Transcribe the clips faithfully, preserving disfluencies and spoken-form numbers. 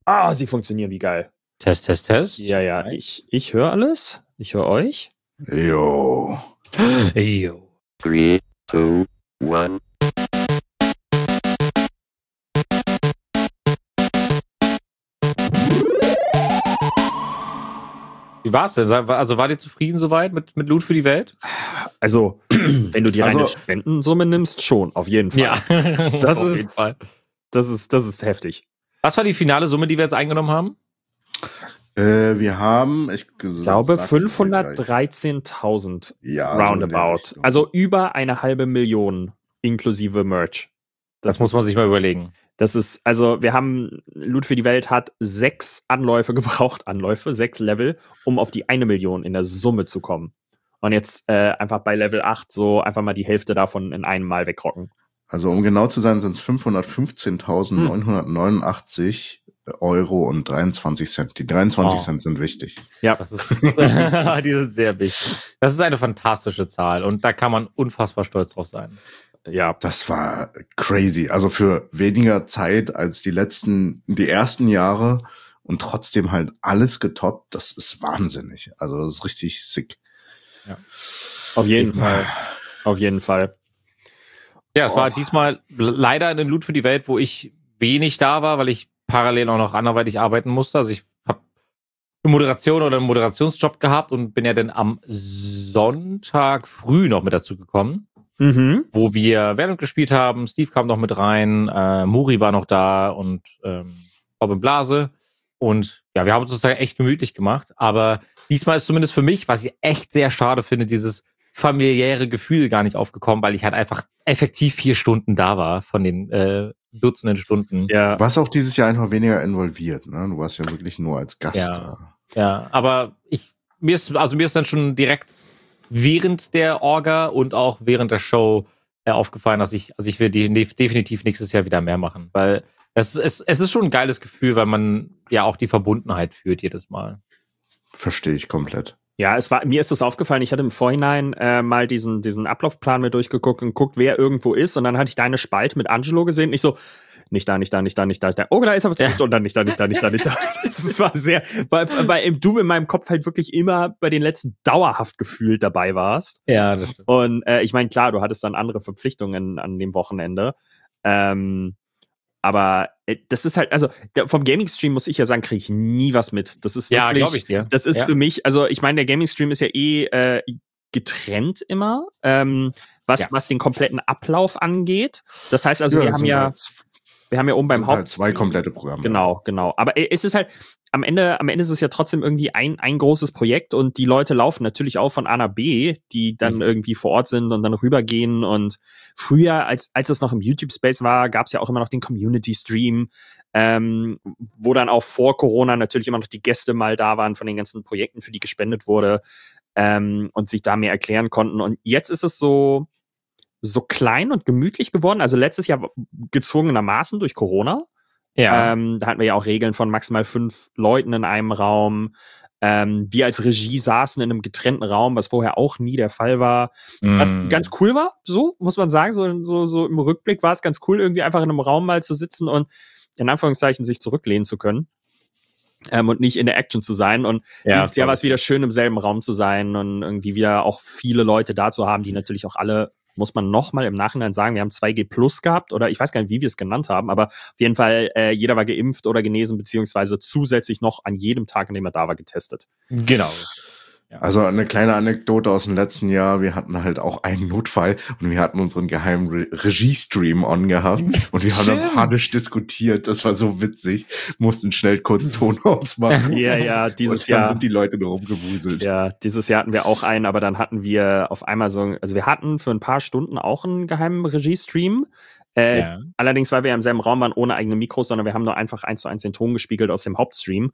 Ah, sie funktionieren wie geil. Test, Test, Test. Ja, ja, ich, ich höre alles. Ich höre euch. Jo. Jo. Three, two, one. Wie war's denn? Also wart ihr zufrieden soweit mit, mit Loot für die Welt? Also, wenn du die reine Also- Spendensumme nimmst, schon, auf jeden Fall. Ja, Das auf ist- jeden Fall. Das ist, das ist heftig. Was war die finale Summe, die wir jetzt eingenommen haben? Äh, wir haben, ich Ich glaube, sag's dir gleich. fünfhundertdreizehntausend Ja, so in der roundabout. Richtung. Also über eine halbe Million inklusive Merch. Das, muss man sich mal überlegen. Das ist, also wir haben, Loot für die Welt hat sechs Anläufe gebraucht, Anläufe, sechs Level, um auf die eine Million in der Summe zu kommen. Und jetzt äh, einfach bei Level acht so einfach mal die Hälfte davon in einem Mal wegrocken. Also um genau zu sein, sind es fünfhundertfünfzehntausendneunhundertneunundachtzig Euro und dreiundzwanzig Cent. Die dreiundzwanzig Oh. Cent sind wichtig. Ja, Das ist, die sind sehr wichtig. Das ist eine fantastische Zahl und da kann man unfassbar stolz drauf sein. ja. Das war crazy. Also für weniger Zeit als die letzten, die ersten Jahre und trotzdem halt alles getoppt. Das ist wahnsinnig. Also das ist richtig sick. Auf jeden Fall. Auf jeden Fall. Ja, es Oh. war diesmal leider ein Loot für die Welt, wo ich wenig da war, weil ich parallel auch noch anderweitig arbeiten musste. Also ich habe eine Moderation oder einen Moderationsjob gehabt und bin ja dann am Sonntag früh noch mit dazu gekommen, Mhm. wo wir Valorant gespielt haben. Steve kam noch mit rein, äh, Muri war noch da und ähm, Robin Blase. Und ja, wir haben uns das echt gemütlich gemacht. Aber diesmal ist zumindest für mich, was ich echt sehr schade finde, dieses familiäre Gefühl gar nicht aufgekommen, weil ich halt einfach effektiv vier Stunden da war von den äh, Dutzenden Stunden. Ja. Du warst auch dieses Jahr einfach weniger involviert, ne? Du warst ja wirklich nur als Gast Ja. da. Ja, aber ich mir ist also mir ist dann schon direkt während der Orga und auch während der Show äh, aufgefallen, dass ich also ich will die, definitiv nächstes Jahr wieder mehr machen, weil es, es es ist schon ein geiles Gefühl, weil man ja auch die Verbundenheit fühlt jedes Mal. Verstehe ich komplett. Ja, es war, mir ist das aufgefallen, ich hatte im Vorhinein äh, mal diesen, diesen Ablaufplan mir durchgeguckt und guckt, wer irgendwo ist. Und dann hatte ich deine Spalte mit Angelo gesehen. Und ich so, nicht da, nicht da, nicht da, nicht da. Oh, da ist er zurück. Ja. Und dann nicht da, nicht da, nicht da, nicht da. Das war sehr, weil, weil im Doom in meinem Kopf halt wirklich immer bei den letzten dauerhaft gefühlt dabei warst. Ja, das stimmt. Und äh, ich meine, klar, du hattest dann andere Verpflichtungen an dem Wochenende. Ähm, aber äh, das ist halt, also der, vom Gaming-Stream muss ich ja sagen, kriege ich nie was mit. Das ist wirklich, Ja, glaube ich dir. das ist Ja. für mich, also ich meine, der Gaming-Stream ist ja eh äh, getrennt immer, ähm, was, Ja. was den kompletten Ablauf angeht. Das heißt also, wir es haben sind ja, halt, wir haben ja oben beim sind halt Haupt zwei komplette Programme. Genau, genau. Aber äh, es ist halt, am Ende, am Ende ist es ja trotzdem irgendwie ein, ein großes Projekt und die Leute laufen natürlich auch von A nach B, die dann Mhm. irgendwie vor Ort sind und dann rübergehen. Und früher, als, als es noch im YouTube-Space war, gab es ja auch immer noch den Community-Stream, ähm, wo dann auch vor Corona natürlich immer noch die Gäste mal da waren von den ganzen Projekten, für die gespendet wurde, ähm, und sich da mehr erklären konnten. Und jetzt ist es so, so klein und gemütlich geworden. Also letztes Jahr gezwungenermaßen durch Corona. Ja. Ähm, da hatten wir ja auch Regeln von maximal fünf Leuten in einem Raum. Ähm, wir als Regie saßen in einem getrennten Raum, was vorher auch nie der Fall war. Was Mm. ganz cool war, so muss man sagen. So, so, so im Rückblick war es ganz cool, irgendwie einfach in einem Raum mal zu sitzen und in Anführungszeichen sich zurücklehnen zu können. Ähm, und nicht in der Action zu sein. Und Ja, dieses Jahr war es voll. wieder schön, im selben Raum zu sein und irgendwie wieder auch viele Leute da zu haben, die natürlich auch alle, muss man noch mal im Nachhinein sagen, wir haben zwei G plus gehabt oder ich weiß gar nicht, wie wir es genannt haben, aber auf jeden Fall, äh, jeder war geimpft oder genesen, beziehungsweise zusätzlich noch an jedem Tag, an dem er da war, getestet. Genau. Also eine kleine Anekdote aus dem letzten Jahr. Wir hatten halt auch einen Notfall und wir hatten unseren geheimen Re- Regie-Stream on gehabt und wir haben dann Stimmt. panisch diskutiert. Das war so witzig. Mussten schnell kurz Ton ausmachen. Ja, ja, dieses und dann Jahr. sind die Leute nur rumgewuselt. Ja, dieses Jahr hatten wir auch einen, aber dann hatten wir auf einmal so, also wir hatten für ein paar Stunden auch einen geheimen Regie-Stream. Äh, Ja. Allerdings, weil wir ja im selben Raum waren, ohne eigene Mikros, sondern wir haben nur einfach eins zu eins den Ton gespiegelt aus dem Hauptstream.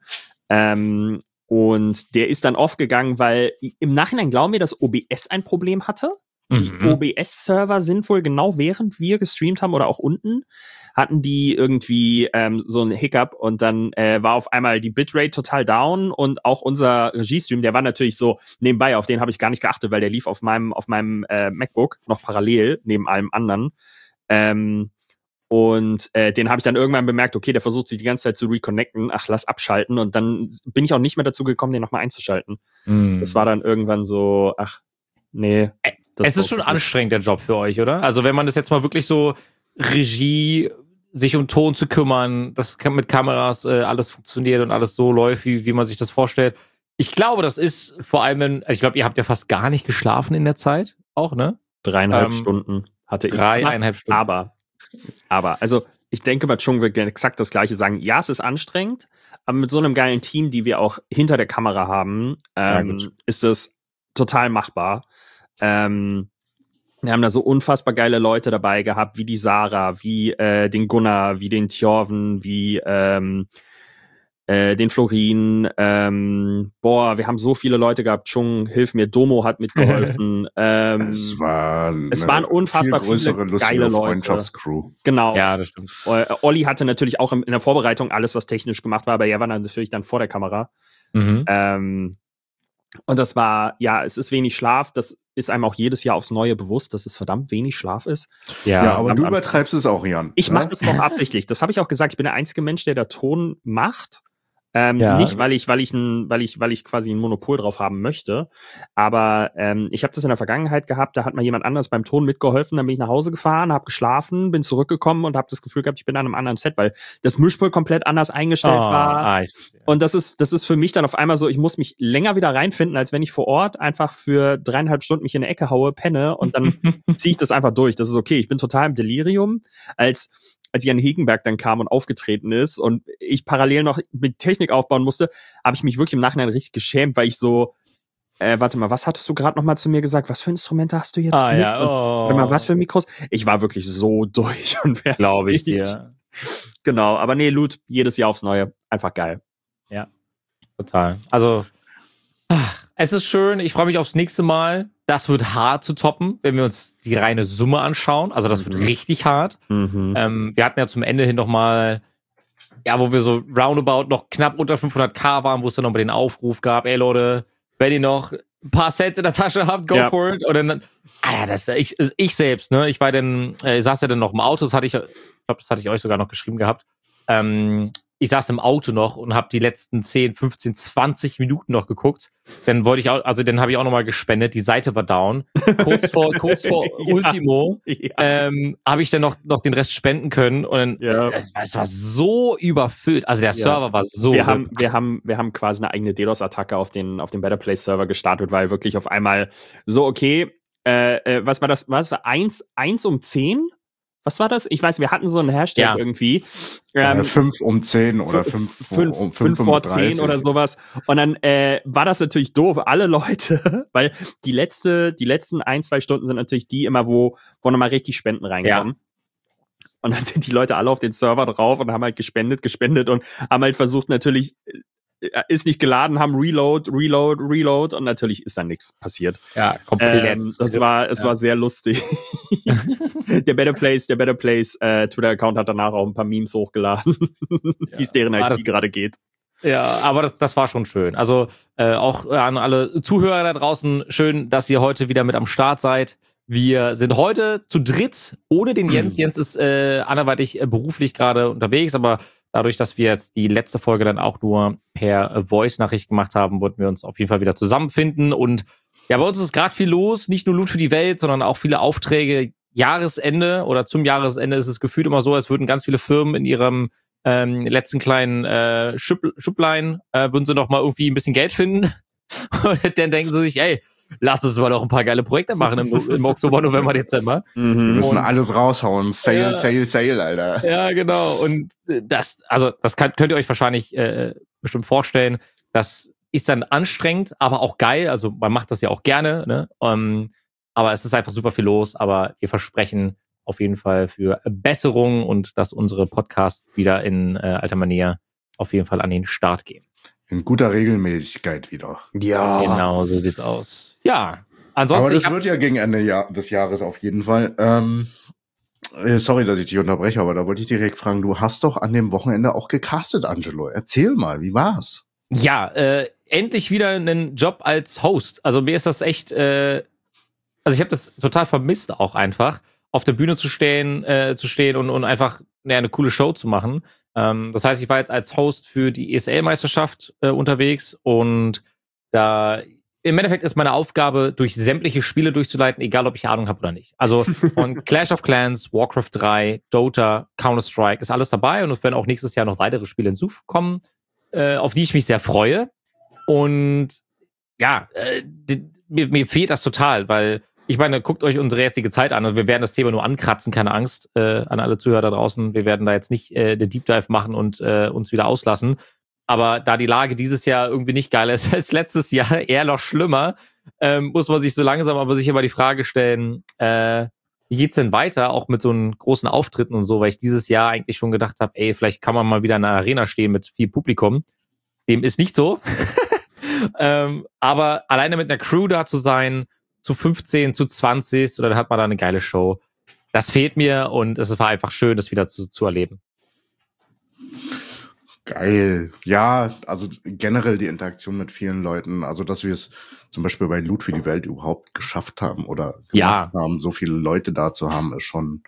Ähm, und der ist dann aufgegangen, weil im Nachhinein glauben wir, dass O B S ein Problem hatte. Die Mhm. O B S-Server sind wohl genau während wir gestreamt haben oder auch unten, hatten die irgendwie ähm, so ein Hiccup und dann äh, war auf einmal die Bitrate total down und auch unser Regiestream, der war natürlich so nebenbei, auf den habe ich gar nicht geachtet, weil der lief auf meinem auf meinem äh, MacBook noch parallel neben allem anderen. Ähm, Und äh, den habe ich dann irgendwann bemerkt, okay, der versucht sich die ganze Zeit zu reconnecten. Ach, lass abschalten. Und dann bin ich auch nicht mehr dazu gekommen, den nochmal einzuschalten. Mm. Das war dann irgendwann so, ach, nee. Es ist schon anstrengend, der Job für euch, oder? Also wenn man das jetzt mal wirklich so Regie, sich um Ton zu kümmern, dass mit Kameras äh, alles funktioniert und alles so läuft, wie, wie man sich das vorstellt. Ich glaube, das ist vor allem, wenn, ich glaube, ihr habt ja fast gar nicht geschlafen in der Zeit, auch, ne? Dreieinhalb Ähm, Stunden hatte ich. Dreieinhalb Stunden. Aber, aber, also ich denke, bei Chung wird exakt das Gleiche sagen. Ja, es ist anstrengend, aber mit so einem geilen Team, die wir auch hinter der Kamera haben, ähm, Ja, ist es total machbar. Ähm, wir haben da so unfassbar geile Leute dabei gehabt, wie die Sarah, wie äh, den Gunnar, wie den Tjorven, wie ähm, äh, den Florin. Ähm, boah, wir haben so viele Leute gehabt. Chung, hilf mir, Domo hat mitgeholfen. ähm, Es war es waren unfassbar viel größere, viele lustige geile Leute. Freundschaftscrew. Genau. Ja, das stimmt. Äh, Olli hatte natürlich auch in der Vorbereitung alles, was technisch gemacht war, aber er war dann natürlich dann vor der Kamera. Mhm. Ähm, und das war, ja, es ist wenig Schlaf. Das ist einem auch jedes Jahr aufs Neue bewusst, dass es verdammt wenig Schlaf ist. Ja, Ja, aber am- du am- übertreibst es auch, Jan. Ich ne? mache das auch absichtlich. Das habe ich auch gesagt. Ich bin der einzige Mensch, der da Ton macht. Ähm, Ja. Nicht, weil ich, weil ich ein, weil ich, weil ich quasi ein Monopol drauf haben möchte. Aber ähm, ich habe das in der Vergangenheit gehabt. Da hat mal jemand anders beim Ton mitgeholfen. Dann bin ich nach Hause gefahren, habe geschlafen, bin zurückgekommen und habe das Gefühl gehabt, ich bin an einem anderen Set, weil das Mischpult komplett anders eingestellt Oh, war. ah, ich verstehe. Und das ist, das ist für mich dann auf einmal so, ich muss mich länger wieder reinfinden, als wenn ich vor Ort einfach für dreieinhalb Stunden mich in eine Ecke haue, penne und dann ziehe ich das einfach durch. Das ist okay. Ich bin total im Delirium. Als, als Jan Hegenberg dann kam und aufgetreten ist und ich parallel noch mit Technik aufbauen musste, habe ich mich wirklich im Nachhinein richtig geschämt, weil ich so, äh, warte mal, was hattest du gerade noch mal zu mir gesagt? Was für Instrumente hast du jetzt Ah, mit? ja, Und, oh. warte mal, was für Mikros? Ich war wirklich so durch und fertig. Glaube ich dir. Genau, aber nee, Loot, jedes Jahr aufs Neue. Einfach geil. Total. Also, ach, es ist schön. Ich freue mich aufs nächste Mal. Das wird hart zu toppen, wenn wir uns die reine Summe anschauen. Also, das wird Mhm. richtig hart. Mhm. Ähm, wir hatten ja zum Ende hin noch mal, ja, wo wir so roundabout noch knapp unter fünfhunderttausend waren, wo es dann noch mal den Aufruf gab, ey Leute, wenn ihr noch ein paar Cent in der Tasche habt, go Ja. for it. Und dann, ah ja, das, ich, ich selbst, ne, ich war dann, äh, saß ja dann noch im Auto, das hatte ich, ich glaube, das hatte ich euch sogar noch geschrieben gehabt. Ähm, ich saß im Auto noch und habe die letzten zehn, fünfzehn, zwanzig Minuten noch geguckt. Dann wollte ich auch, also dann habe ich auch noch mal gespendet, die Seite war down. Kurz vor, kurz vor Ja. Ultimo Ja. ähm, habe ich dann noch, noch den Rest spenden können und dann, Ja. es, war, es war so überfüllt. Also der Server war so. wir haben, wir haben, wir haben quasi eine eigene DDoS-Attacke auf den, auf den Better Place Server gestartet, weil wirklich auf einmal so, okay, äh, äh, was war das? Was war eins, eins um zehn? Was war das? Ich weiß, wir hatten so einen Hashtag Ja. irgendwie. Äh, Ähm, fünf um zehn oder fünf, fünf, fünf, um fünf vor zehn fünfunddreißig. oder sowas. Und dann äh, war das natürlich doof. Alle Leute, weil die letzte, die letzten ein, zwei Stunden sind natürlich die immer, wo, wo nochmal richtig Spenden reinkommen. Und dann sind die Leute alle auf den Server drauf und haben halt gespendet, gespendet und haben halt versucht natürlich, äh, ist nicht geladen, haben Reload, Reload, Reload und natürlich ist dann nichts passiert. Ja, komplett. Ähm, das war, es Ja. war sehr lustig. der Better Place, der Better Place äh, Twitter-Account hat danach auch ein paar Memes hochgeladen, wie es deren War I T das- gerade geht. Ja, aber das, das war schon schön. Also äh, auch an alle Zuhörer da draußen, schön, dass ihr heute wieder mit am Start seid. Wir sind heute zu dritt, ohne den Jens. Jens ist äh, anderweitig äh, beruflich gerade unterwegs, aber dadurch, dass wir jetzt die letzte Folge dann auch nur per äh, Voice-Nachricht gemacht haben, wollten wir uns auf jeden Fall wieder zusammenfinden. Und ja, bei uns ist gerade viel los, nicht nur Loot für die Welt, sondern auch viele Aufträge. Jahresende oder zum Jahresende ist es gefühlt immer so, als würden ganz viele Firmen in ihrem ähm, letzten kleinen äh, Schüpp, Schüpplein, äh, würden sie noch mal irgendwie ein bisschen Geld finden. Und dann denken sie sich, ey, lass uns mal doch ein paar geile Projekte machen im, im Oktober, November, Dezember. Wir müssen Und- alles raushauen. Sale, Ja. Sale, Sale, Alter. Ja, genau. Und äh, das, also das kann, könnt ihr euch wahrscheinlich äh, bestimmt vorstellen. Das ist dann anstrengend, aber auch geil. Also man macht das ja auch gerne, ne? Um, aber es ist einfach super viel los. Aber wir versprechen auf jeden Fall für Besserung und dass unsere Podcasts wieder in äh, alter Manier auf jeden Fall an den Start gehen. In guter Regelmäßigkeit wieder. Ja. Genau, so sieht's aus. Ja, Aber ansonsten. das ich hab, wird ja gegen Ende Jahr, des Jahres auf jeden Fall. Ähm, äh, sorry, dass ich dich unterbreche, aber da wollte ich direkt fragen, du hast doch an dem Wochenende auch gecastet, Angelo. Erzähl mal, wie war's? Ja, äh, endlich wieder einen Job als Host. Also mir ist das echt, äh, also ich habe das total vermisst auch einfach. auf der Bühne zu stehen, äh, zu stehen und, und einfach ja, eine coole Show zu machen. Ähm, das heißt, ich war jetzt als Host für die E S L-Meisterschaft äh, unterwegs und da im Endeffekt ist meine Aufgabe, durch sämtliche Spiele durchzuleiten, egal ob ich Ahnung habe oder nicht. Also von Clash of Clans, Warcraft drei, Dota, Counter-Strike ist alles dabei und es werden auch nächstes Jahr noch weitere Spiele hinzukommen, äh, auf die ich mich sehr freue. Und ja, äh, die, mir, mir fehlt das total, weil ich meine, guckt euch unsere jetzige Zeit an und wir werden das Thema nur ankratzen, keine Angst äh, an alle Zuhörer da draußen. Wir werden da jetzt nicht äh, den Deep Dive machen und äh, uns wieder auslassen. Aber da die Lage dieses Jahr irgendwie nicht geiler ist als letztes Jahr, eher noch schlimmer, ähm, muss man sich so langsam aber sicher mal die Frage stellen, äh, wie geht's denn weiter, auch mit so einen großen Auftritten und so, weil ich dieses Jahr eigentlich schon gedacht habe, ey, vielleicht kann man mal wieder in einer Arena stehen mit viel Publikum. Dem ist nicht so. ähm, aber alleine mit einer Crew da zu sein, zu fünfzehn, zu zwanzig, oder dann hat man da eine geile Show. Das fehlt mir und es war einfach schön, das wieder zu, zu erleben. Geil. Ja, also generell die Interaktion mit vielen Leuten, also dass wir es zum Beispiel bei Loot für die Welt überhaupt geschafft haben oder gemacht Ja. haben, so viele Leute da zu haben, ist schon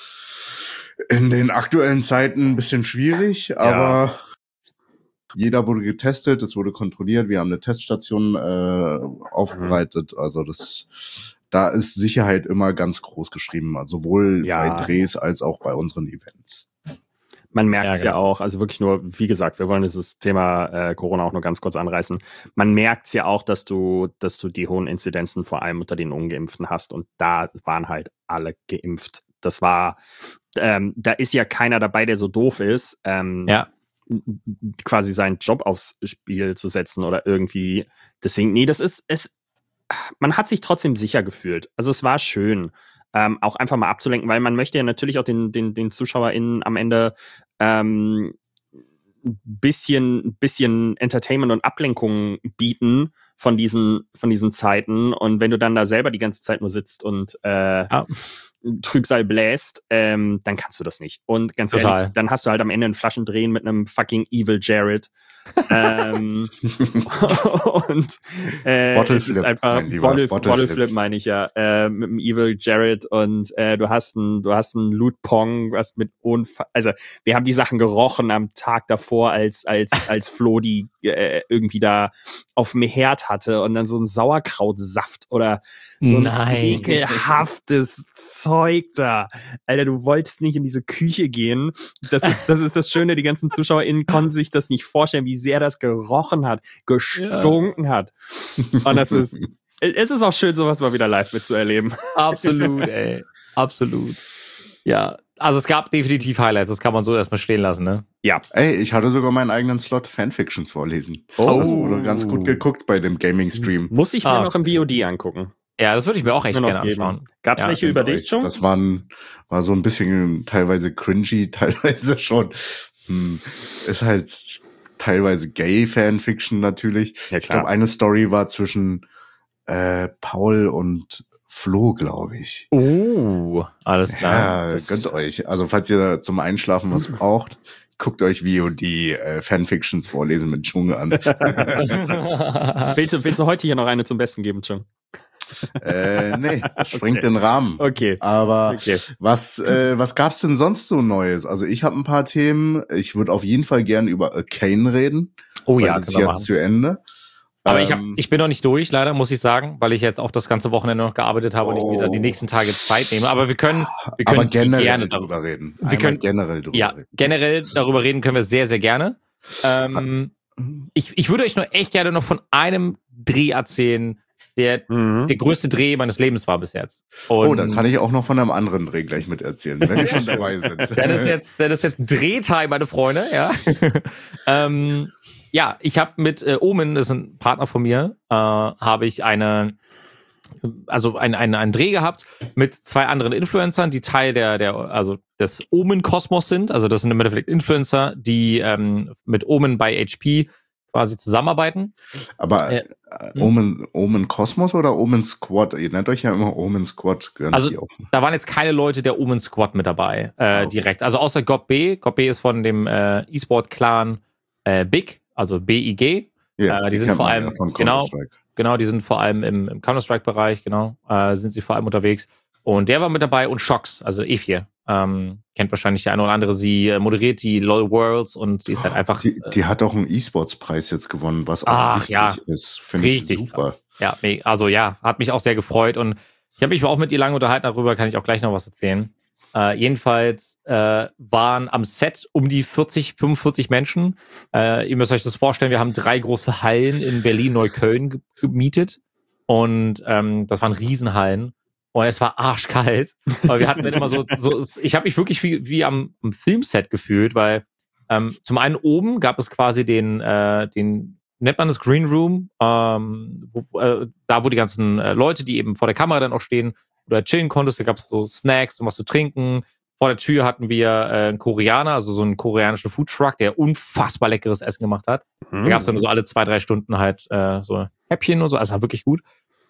in den aktuellen Zeiten ein bisschen schwierig, aber jeder wurde getestet, es wurde kontrolliert, wir haben eine Teststation äh, aufbereitet, also das, da ist Sicherheit immer ganz groß geschrieben, also sowohl Ja. bei Drehs als auch bei unseren Events. Man merkt es Ja, ja, genau. auch, also wirklich nur, wie gesagt, wir wollen dieses Thema äh, Corona auch nur ganz kurz anreißen. Man merkt es ja auch, dass du, dass du die hohen Inzidenzen vor allem unter den Ungeimpften hast und da waren halt alle geimpft. Das war, ähm, da ist ja keiner dabei, der so doof ist, ähm, Ja. quasi seinen Job aufs Spiel zu setzen oder irgendwie. Deswegen, nee, das ist, es, man hat sich trotzdem sicher gefühlt. Also es war schön. Ähm, auch einfach mal abzulenken, weil man möchte ja natürlich auch den, den, den ZuschauerInnen am Ende ähm, ein bisschen, bisschen Entertainment und Ablenkung bieten von diesen, von diesen Zeiten. Und wenn du dann da selber die ganze Zeit nur sitzt und äh, Ja. Trübsal bläst, ähm, dann kannst du das nicht. Und ganz Total. ehrlich, dann hast du halt am Ende ein Flaschendrehen mit einem fucking Evil Jared. ähm, und äh, Bottle es ist Flip, einfach mein Lieber, Bottle, Bottle Bottle Flip. Flip meine ich ja, äh, mit dem Evil Jared und äh, du hast ein, du hast ein Loot Pong, was mit Unfall, also wir haben die Sachen gerochen am Tag davor, als als als Flo die äh, irgendwie da auf dem Herd hatte und dann so ein Sauerkrautsaft oder so ein Nein. ekelhaftes Zeug da. Alter, du wolltest nicht in diese Küche gehen. Das ist, das ist das Schöne, die ganzen ZuschauerInnen konnten sich das nicht vorstellen, wie sehr das gerochen hat, gestunken hat. Und das ist, es ist auch schön, sowas mal wieder live mitzuerleben. Absolut, ey. Absolut. Ja, also es gab definitiv Highlights, das kann man so erstmal stehen lassen, ne? Ja. Ey, ich hatte sogar meinen eigenen Slot Fanfictions vorlesen. Oh. Das wurde ganz gut geguckt bei dem Gaming-Stream. Muss ich mir Ah, noch im V O D angucken. Ja, das würde ich mir auch echt Mir noch gerne geben. anschauen. Gab's Ja, welche über Euch. dich schon? Das waren, war so ein bisschen teilweise cringy, teilweise schon. Hm, ist halt teilweise Gay-Fanfiction natürlich. Ja, Ich glaube, eine Story war zwischen äh, Paul und Flo, glaube ich. Uh, alles klar. Ja, Das- gönnt euch. Also falls ihr zum Einschlafen was braucht, guckt euch V O D äh, Fanfictions vorlesen mit Dschungel an. Willst du, willst du heute hier noch eine zum Besten geben, Chung? äh, nee, das sprengt Okay. den Rahmen. Okay. Aber Okay. was äh, was gab's denn sonst so Neues? Also ich habe ein paar Themen. Ich würde auf jeden Fall gerne über Arcane reden. Oh weil ja, das ist können wir jetzt machen. zu Ende. Aber ich, hab, Ähm, ich bin noch nicht durch, leider, muss ich sagen, weil ich jetzt auch das ganze Wochenende noch gearbeitet habe und ich mir dann die nächsten Tage Zeit nehme. Aber wir können, wir können aber generell gerne darüber darüber reden. Wir Einmal können- generell darüber Ja, reden. generell darüber reden können wir sehr, sehr gerne. Ähm, ich, ich würde euch nur echt gerne noch von einem Dreh erzählen, der Mhm. der größte Dreh meines Lebens war bis jetzt. Und Oh, dann kann ich auch noch von einem anderen Dreh gleich mit erzählen, wenn wir schon dabei sind. Das ist jetzt, das ist jetzt Drehtime, meine Freunde, ja. ähm, ja, ich habe mit äh, Omen, das ist ein Partner von mir, äh, habe ich eine, also ein, ein, einen Dreh gehabt mit zwei anderen Influencern, die Teil der, der also des Omen-Kosmos sind. Also das sind im Endeffekt Influencer, die ähm, mit Omen bei H P quasi zusammenarbeiten. Aber Äh, äh, Omen, Omen Kosmos oder Omen Squad? Ihr nennt euch ja immer Omen Squad. Gehören Also die auch. da waren jetzt keine Leute der Omen Squad mit dabei, äh, Ah, okay. direkt. Also außer Gob B. Gob B ist von dem äh, E-Sport-Clan äh, Big, also B I G. Ja, äh, die sind kennt vor man allem- ja von genau. Counter-Strike. Genau, die sind vor allem im, im Counter-Strike-Bereich, genau, äh, sind sie vor allem unterwegs. Und der war mit dabei und Shox, also Efje. Ähm, kennt wahrscheinlich der eine oder andere. Sie äh, moderiert die LOL Worlds und sie ist halt einfach. Die, die hat auch einen E-Sports-Preis jetzt gewonnen, was auch Ach, wichtig ja. ist. Finde ich Richtig super. krass. Ja, nee, also ja, hat mich auch sehr gefreut und ich habe mich auch mit ihr lange unterhalten, darüber kann ich auch gleich noch was erzählen. Äh, jedenfalls äh, waren am Set um die vierzig, fünfundvierzig Menschen. Äh, ihr müsst euch das vorstellen, wir haben drei große Hallen in Berlin-Neukölln ge- gemietet und ähm, das waren Riesenhallen und es war arschkalt. Aber wir hatten dann immer so, so ich habe mich wirklich wie, wie am, am Filmset gefühlt, weil ähm, zum einen oben gab es quasi den, äh, den nennt man das Green Room, ähm, wo, äh, da wo die ganzen äh, Leute, die eben vor der Kamera dann auch stehen, oder chillen konntest, da gab es so Snacks und was zu trinken. Vor der Tür hatten wir äh, einen Koreaner, also so einen koreanischen Foodtruck, der unfassbar leckeres Essen gemacht hat. Mhm. Da gab es dann so alle zwei, drei Stunden halt äh, so Häppchen und so, also war wirklich gut.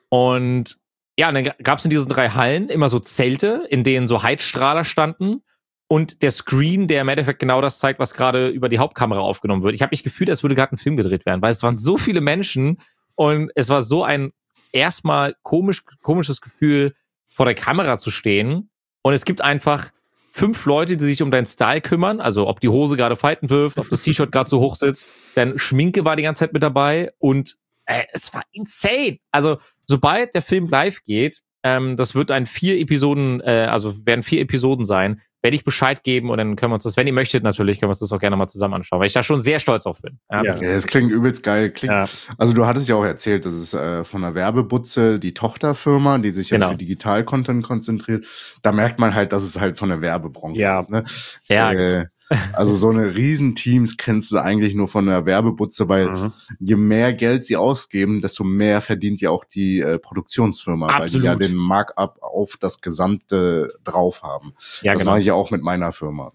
Und ja, und dann gab es in diesen drei Hallen immer so Zelte, in denen so Heizstrahler standen und der Screen, der im Endeffekt genau das zeigt, was gerade über die Hauptkamera aufgenommen wird. Ich habe mich gefühlt, als würde gerade ein Film gedreht werden, weil es waren so viele Menschen und es war so ein erstmal komisch, komisches Gefühl, vor der Kamera zu stehen und es gibt einfach fünf Leute, die sich um deinen Style kümmern, also ob die Hose gerade Falten wirft, ob das T-Shirt gerade so hoch sitzt, dann Schminke war die ganze Zeit mit dabei und äh, es war insane. Also sobald der Film live geht, ähm, das wird ein vier Episoden, äh, also werden vier Episoden sein, werde ich Bescheid geben und dann können wir uns das, wenn ihr möchtet natürlich, können wir uns das auch gerne mal zusammen anschauen, weil ich da schon sehr stolz drauf bin. Ja. Ja, das klingt übelst geil. Klingt, Ja. Also du hattest ja auch erzählt, das ist äh, von der Werbebutze die Tochterfirma, die sich jetzt Genau. für Digital-Content konzentriert. Da merkt man halt, dass es halt von der Werbebranche Ja. ist. Ne? Ja. Äh, also so eine Riesenteams kennst du eigentlich nur von der Werbebutze, weil Mhm. je mehr Geld sie ausgeben, desto mehr verdient ja auch die äh, Produktionsfirma, Absolut. weil die ja den Markup auf das Gesamte drauf haben. Ja, das genau. mache ich ja auch mit meiner Firma.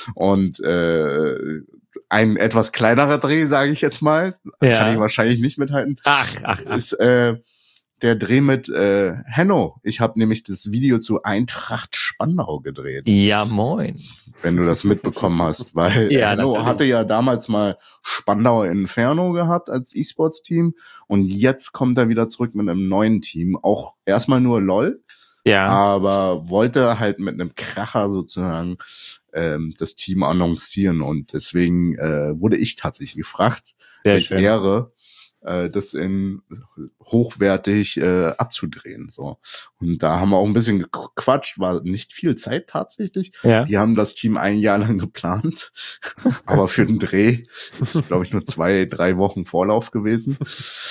Und äh, ein etwas kleinerer Dreh, sage ich jetzt mal, Ja. kann ich wahrscheinlich nicht mithalten, Ach, ach, ach. ist äh, der Dreh mit äh, Henno. Ich habe nämlich das Video zu Eintracht Spandau gedreht, Ja, moin. wenn du das mitbekommen hast, weil Ja, Henno natürlich. hatte ja damals mal Spandauer Inferno gehabt als E-Sports-Team und jetzt kommt er wieder zurück mit einem neuen Team, auch erstmal nur LOL, Ja. aber wollte halt mit einem Kracher sozusagen ähm, das Team annoncieren und deswegen äh, wurde ich tatsächlich gefragt, Sehr welche schön. Ehre, äh, das in hochwertig äh, abzudrehen. So. Und da haben wir auch ein bisschen gequatscht, war nicht viel Zeit tatsächlich. Ja. Die haben das Team ein Jahr lang geplant, aber für den Dreh ist, glaube ich, nur zwei, drei Wochen Vorlauf gewesen.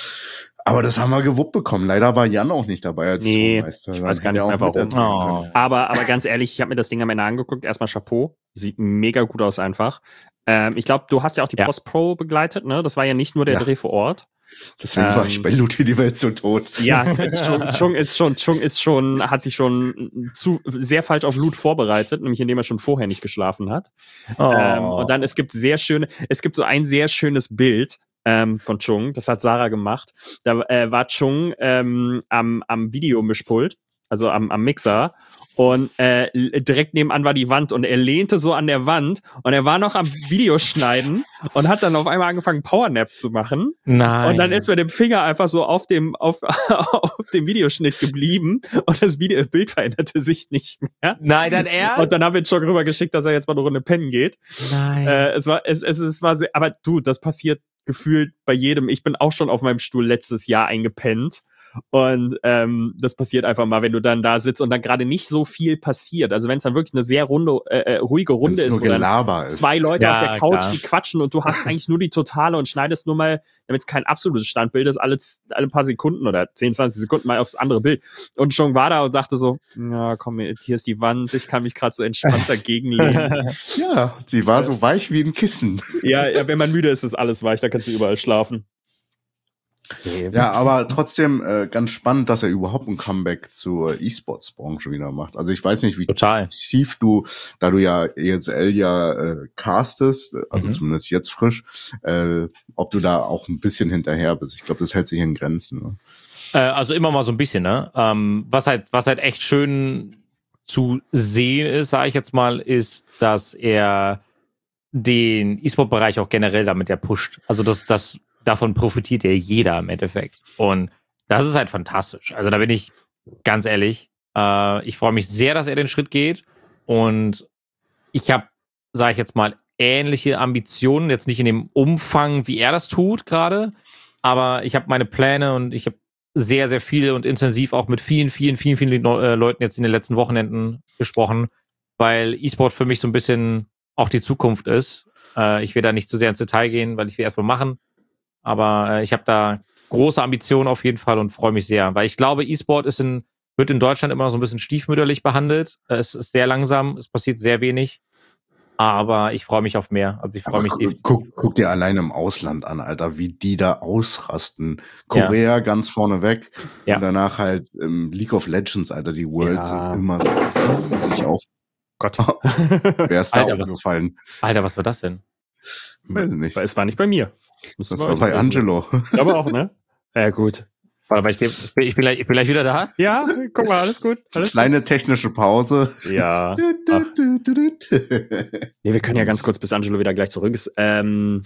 Aber das haben wir gewuppt bekommen. Leider war Jan auch nicht dabei als Nee, Tonmeister. ich Dann weiß gar hätte nicht er mehr, auch warum. miterzählen Oh. können. Aber, aber ganz ehrlich, ich habe mir das Ding am Ende angeguckt. Erstmal Chapeau. Sieht mega gut aus einfach. Ähm, ich glaube, du hast ja auch die Ja. Post-Pro begleitet, ne? Das war ja nicht nur der Ja. Dreh vor Ort. Deswegen war Ähm, ich bei Loot wie die Welt so tot. Ja, Chung, Chung ist schon, Chung ist schon, hat sich schon zu, sehr falsch auf Loot vorbereitet, nämlich indem er schon vorher nicht geschlafen hat. Oh. Ähm, und dann, es gibt sehr schöne, es gibt so ein sehr schönes Bild ähm, von Chung, das hat Sarah gemacht. Da äh, war Chung ähm, am, am Videomischpult, also am, am Mixer. Und äh, direkt nebenan war die Wand und er lehnte so an der Wand und er war noch am Videoschneiden und hat dann auf einmal angefangen, Powernap zu machen. Nein. Und dann ist mit dem Finger einfach so auf dem, auf, auf dem Videoschnitt geblieben und das Video, Bild veränderte sich nicht mehr. Nein, dein Ernst? Und dann haben wir ihn schon rüber geschickt, dass er jetzt mal eine Runde pennen geht. Nein. Äh, es war, es, es, es war sehr, aber du, das passiert gefühlt bei jedem. Ich bin auch schon auf meinem Stuhl letztes Jahr eingepennt. Und ähm, das passiert einfach mal, wenn du dann da sitzt und dann gerade nicht so viel passiert. Also wenn es dann wirklich eine sehr runde, äh, ruhige Runde Wenn's ist, nur wo dann Gelaber ist. zwei Leute Ja, auf der Couch, klar. die quatschen und du hast eigentlich nur die Totale und schneidest nur mal, damit es kein absolutes Standbild ist, alle, alle paar Sekunden oder zehn, zwanzig Sekunden mal aufs andere Bild. Und schon war da und dachte so, ja komm, hier ist die Wand, ich kann mich gerade so entspannt dagegen lehnen. Ja, sie war so weich wie ein Kissen. ja, ja, wenn man müde ist, ist alles weich, da kannst du überall schlafen. Ja, aber trotzdem äh, ganz spannend, dass er überhaupt ein Comeback zur E-Sports-Branche wieder macht. Also ich weiß nicht, wie Total. tief du, da du ja E S L ja äh, castest, also Mhm. zumindest jetzt frisch, äh, ob du da auch ein bisschen hinterher bist. Ich glaube, das hält sich in Grenzen. Ne? Äh, also immer mal so ein bisschen, ne? Ähm, was halt, was halt echt schön zu sehen ist, sage ich jetzt mal, ist, dass er den E-Sport-Bereich auch generell damit ja pusht. Also das, das davon profitiert ja jeder im Endeffekt. Und das ist halt fantastisch. Also da bin ich ganz ehrlich, Äh, ich freue mich sehr, dass er den Schritt geht. Und ich habe, sage ich jetzt mal, ähnliche Ambitionen, jetzt nicht in dem Umfang, wie er das tut gerade, aber ich habe meine Pläne und ich habe sehr, sehr viel und intensiv auch mit vielen, vielen, vielen, vielen äh, Leuten jetzt in den letzten Wochenenden gesprochen, weil E-Sport für mich so ein bisschen auch die Zukunft ist. Äh, ich will da nicht zu sehr ins Detail gehen, weil ich will erstmal machen, aber äh, ich habe da große Ambitionen auf jeden Fall und freue mich sehr, weil ich glaube, E-Sport ist in, wird in Deutschland immer noch so ein bisschen stiefmütterlich behandelt. Es ist sehr langsam, es passiert sehr wenig. Aber ich freue mich auf mehr. Also ich freue mich definitiv. Guck, guck dir allein im Ausland an, Alter, wie die da ausrasten. Korea ja. ganz vorne weg ja. und danach halt im League of Legends, Alter, die Worlds ja. sind immer so riesig auf. Gott. Wer ist da aufgefallen? Alter, was war das denn? Weiß ich nicht. Es war nicht bei mir. Das, das war bei Angelo. Aber auch, ne? Ja, gut. Warte mal, ich bin, ich, bin, ich, bin gleich, ich bin gleich wieder da. Ja, guck mal, alles gut. Alles Kleine gut. technische Pause. Ja. Du, du, du, du, du, du. Nee, wir können ja ganz kurz, bis Angelo wieder gleich zurück ist. Ähm,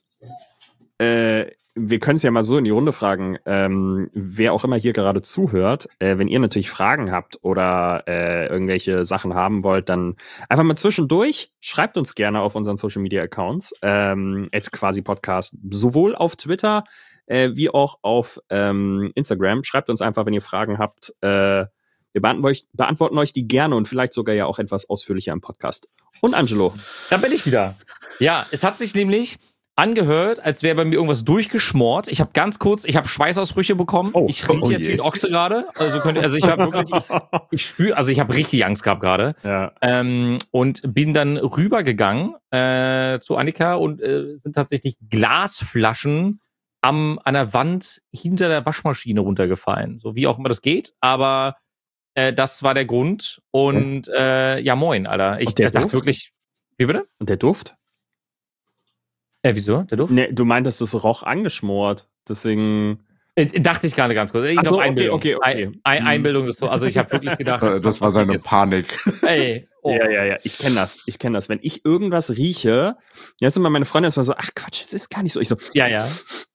äh, wir können es ja mal so in die Runde fragen. Ähm, wer auch immer hier gerade zuhört, äh, wenn ihr natürlich Fragen habt oder äh, irgendwelche Sachen haben wollt, dann einfach mal zwischendurch. Schreibt uns gerne auf unseren Social Media Accounts. Ähm, at quasi Podcast. Sowohl auf Twitter Äh, wie auch auf ähm, Instagram. Schreibt uns einfach, wenn ihr Fragen habt. Äh, wir beantworten euch, beantworten euch die gerne und vielleicht sogar ja auch etwas ausführlicher im Podcast. Und Angelo. Da bin ich wieder. Ja, es hat sich nämlich angehört, als wäre bei mir irgendwas durchgeschmort. Ich habe ganz kurz, ich habe Schweißausbrüche bekommen. Oh, ich rieche oh jetzt je. wie ein Ochse gerade. Also, könnt ihr, also ich habe wirklich, ich, ich spüre, also ich habe richtig Angst gehabt gerade. Ja. Ähm, und bin dann rübergegangen äh, zu Annika und äh, sind tatsächlich Glasflaschen am an der Wand hinter der Waschmaschine runtergefallen. So wie auch immer das geht, aber äh, das war der Grund. Und äh, ja, moin, Alter. Ich dachte Duft? wirklich. Wie bitte? Und der Duft? Äh, wieso? Der Duft? Nee, du meintest, das roch angeschmort. Deswegen. Äh, dachte ich gerade ganz kurz. Ich Ach so, glaub, Einbildung. Okay, okay, okay. Ein, Einbildung ist so. Also ich habe wirklich gedacht. Das was war seine jetzt? Panik. Ey. Oh. Ja, ja, ja. Ich kenne das. Ich kenne das. Wenn ich irgendwas rieche, ja, ist immer meine Freundin ist mal so, ach Quatsch, es ist gar nicht so. Ich so, ja, ja.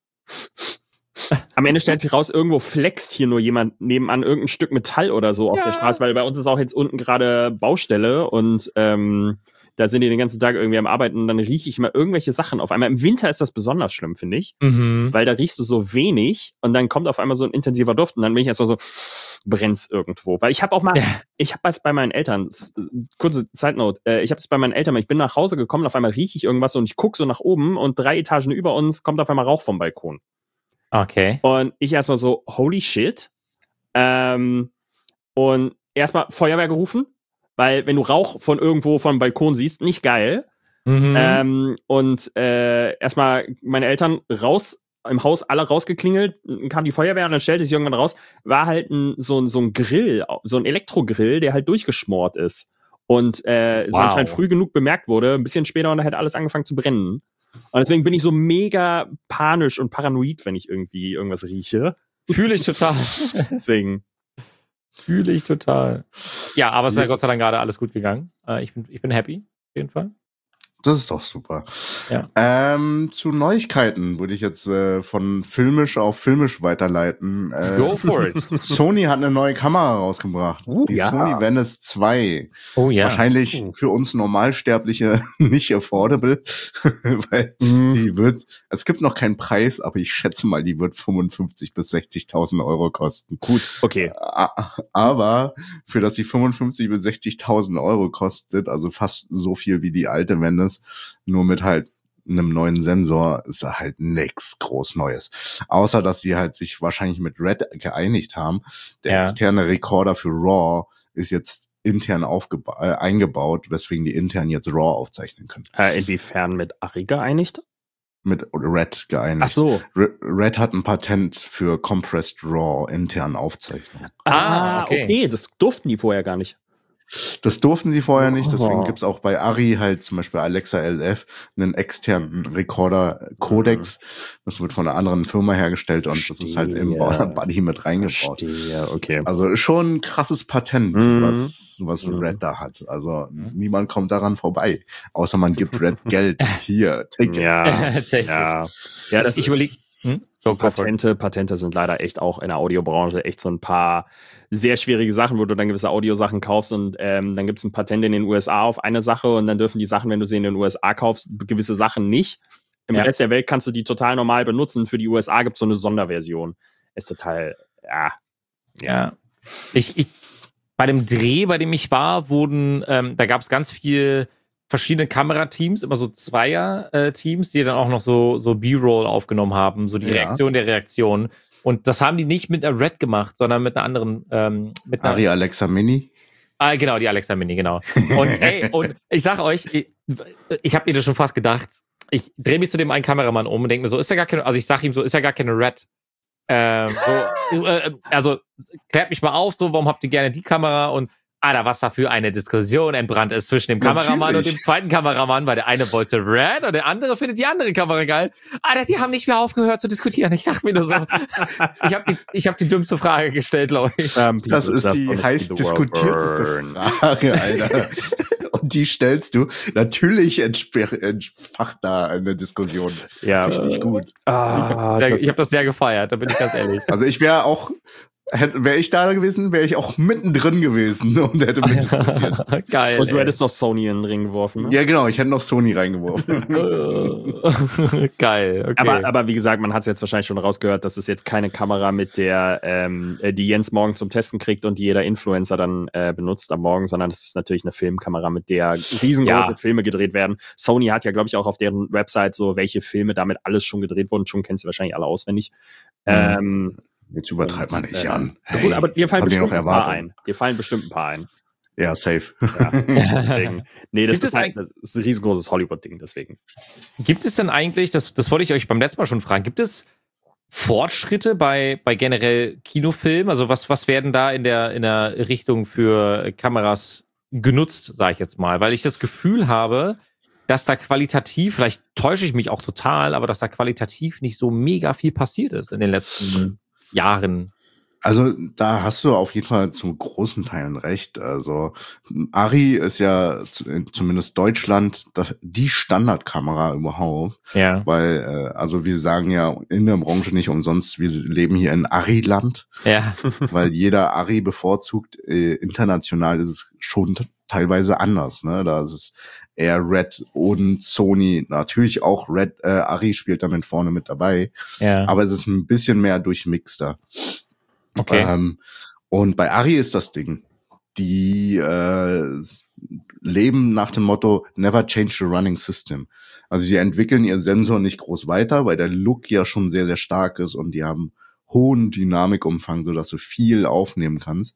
Am Ende stellt sich raus, irgendwo flext hier nur jemand nebenan irgendein Stück Metall oder so auf ja. der Straße, weil bei uns ist auch jetzt unten gerade Baustelle und ähm, da sind die den ganzen Tag irgendwie am Arbeiten und dann rieche ich mal irgendwelche Sachen auf einmal. Im Winter ist das besonders schlimm, finde ich, mhm. weil da riechst du so wenig und dann kommt auf einmal so ein intensiver Duft und dann bin ich erstmal so, brennt's irgendwo. Weil ich habe auch mal, ja. ich habe es bei meinen Eltern, kurze Side Note, äh, ich habe es bei meinen Eltern, ich bin nach Hause gekommen, auf einmal rieche ich irgendwas und ich gucke so nach oben und drei Etagen über uns kommt auf einmal Rauch vom Balkon. Okay. Und ich erstmal so, holy shit. Ähm, und erstmal Feuerwehr gerufen, weil wenn du Rauch von irgendwo vom Balkon siehst, nicht geil. Mhm. Ähm, und äh, erstmal meine Eltern raus, im Haus alle rausgeklingelt, dann kam die Feuerwehr und dann stellte sich irgendwann raus, war halt ein, so, so ein Grill, so ein Elektrogrill, der halt durchgeschmort ist. Und äh, wow. anscheinend früh genug bemerkt wurde, ein bisschen später und da hätte alles angefangen zu brennen. Und deswegen bin ich so mega panisch und paranoid, wenn ich irgendwie irgendwas rieche. Fühle ich total. Deswegen. Fühle ich total. Ja, aber es ist ja Gott sei Dank gerade alles gut gegangen. Äh, ich bin, ich bin happy, auf jeden Fall. Das ist doch super. Ja. Ähm, zu Neuigkeiten würde ich jetzt äh, von filmisch auf filmisch weiterleiten. Äh, Go for it. Sony hat eine neue Kamera rausgebracht. Uh, die ja. Sony Venice zwei. Oh ja. Wahrscheinlich uh. für uns Normalsterbliche nicht affordable, weil mm. die wird, es gibt noch keinen Preis, aber ich schätze mal, die wird fünfundfünfzig bis sechzigtausend Euro kosten. Gut, okay. Aber für dass sie fünfundfünfzig bis sechzigtausend Euro kostet, also fast so viel wie die alte Venice, nur mit halt einem neuen Sensor, ist da halt nix groß Neues. Außer, dass sie halt sich wahrscheinlich mit Red geeinigt haben. Der ja. externe Rekorder für RAW ist jetzt intern aufgeba- äh, eingebaut, weswegen die intern jetzt RAW aufzeichnen können. Äh, inwiefern mit Ari geeinigt? Mit Red geeinigt. Ach so. Red hat ein Patent für Compressed RAW intern Aufzeichnung. Ah, okay. okay. Das durften die vorher gar nicht. Das durften sie vorher nicht, deswegen oh. gibt's auch bei Ari halt zum Beispiel Alexa L F einen externen Recorder-Codex. Das wird von einer anderen Firma hergestellt und Verstehe. Das ist halt im Body mit reingebaut. Verstehe. Okay. Also schon ein krasses Patent, mhm. was, was mhm. Red da hat. Also mhm. niemand kommt daran vorbei, außer man gibt Red Geld. Hier, take it. Ja, ja. ja das ich überlege Hm? Go, go for it. Patente, Patente sind leider echt auch in der Audiobranche echt so ein paar sehr schwierige Sachen, wo du dann gewisse Audiosachen kaufst und ähm, dann gibt es ein Patent in den U S A auf eine Sache und dann dürfen die Sachen, wenn du sie in den U S A kaufst, gewisse Sachen nicht. Im Ja. Rest der Welt kannst du die total normal benutzen. Für die U S A gibt es so eine Sonderversion. Ist total, ja. Ja. Ich, ich, bei dem Dreh, bei dem ich war, wurden, ähm, da gab es ganz viel verschiedene Kamerateams, immer so Zweier-Teams, die dann auch noch so, so B-Roll aufgenommen haben, so die Ja. Reaktion der Reaktion. Und das haben die nicht mit einer Red gemacht, sondern mit einer anderen, ähm, mit einer, Ari Alexa Mini. Ah, genau, die Alexa Mini, genau. Und ey, und ich sag euch, ich, ich habe mir das schon fast gedacht. Ich drehe mich zu dem einen Kameramann um und denke mir so, ist ja gar keine, also ich sag ihm so, ist ja gar keine Red. Ähm, so, äh, also klärt mich mal auf, so, warum habt ihr gerne die Kamera? Und Alter, was da für eine Diskussion entbrannt ist zwischen dem Kameramann Natürlich. und dem zweiten Kameramann, weil der eine wollte Red und der andere findet die andere Kamera geil. Alter, die haben nicht mehr aufgehört zu diskutieren. Ich sag mir nur so, ich habe die, ich hab die dümmste Frage gestellt, glaube ich. Ähm, Das ist just die don't heiß let the world diskutierteste burn. Frage, Alter. Und die stellst du. Natürlich entsp- entfacht da eine Diskussion. Ja, Richtig gut. Ah, Sehr, ich habe das sehr gefeiert, da bin ich ganz ehrlich. Also ich wäre auch, hätte, wäre ich da gewesen, wäre ich auch mittendrin gewesen und hätte mit diskutiert. Geil. und du ey. hättest noch Sony in den Ring geworfen, ne? Ja, genau, ich hätte noch Sony reingeworfen. Geil, okay. Aber, aber wie gesagt, man hat es jetzt wahrscheinlich schon rausgehört, das ist jetzt keine Kamera, mit der ähm, die Jens morgen zum Testen kriegt und die jeder Influencer dann äh, benutzt am Morgen, sondern das ist natürlich eine Filmkamera, mit der riesengroße Ja. Filme gedreht werden. Sony hat ja, glaube ich, auch auf deren Website so, welche Filme damit alles schon gedreht wurden. Schon kennst du wahrscheinlich alle auswendig. Mhm. Ähm, Jetzt übertreibt man nicht, äh, Jan. ja gut, aber dir fallen hab ich bestimmt noch ein paar Erwartungen. ein. Dir fallen bestimmt ein paar ein. Ja, safe. Ja, deswegen. Nee, das Gibt ist, es halt, das ist ein riesengroßes Hollywood-Ding, deswegen. Gibt es denn eigentlich, das, das wollte ich euch beim letzten Mal schon fragen, gibt es Fortschritte bei, bei generell Kinofilmen? Also was, was werden da in der, in der Richtung für Kameras genutzt, sage ich jetzt mal? Weil ich das Gefühl habe, dass da qualitativ, vielleicht täusche ich mich auch total, aber dass da qualitativ nicht so mega viel passiert ist in den letzten Jahren. Also da hast du auf jeden Fall zum großen Teilen recht. Also Arri ist ja zu- in zumindest Deutschland das, die Standardkamera überhaupt, Ja. weil äh, also wir sagen ja in der Branche nicht umsonst, wir leben hier in Arri-Land, Ja. weil jeder Arri bevorzugt. Äh, international ist es schon t- teilweise anders. Ne, da ist es eher Red und Sony, natürlich auch Red. Äh, Arri spielt damit vorne mit dabei, Ja. aber es ist ein bisschen mehr durchmixter. Okay. Ähm, und bei Arri ist das Ding, die äh, leben nach dem Motto Never change the running system. Also sie entwickeln ihr Sensor nicht groß weiter, weil der Look ja schon sehr, sehr stark ist und die haben hohen Dynamikumfang, sodass du viel aufnehmen kannst.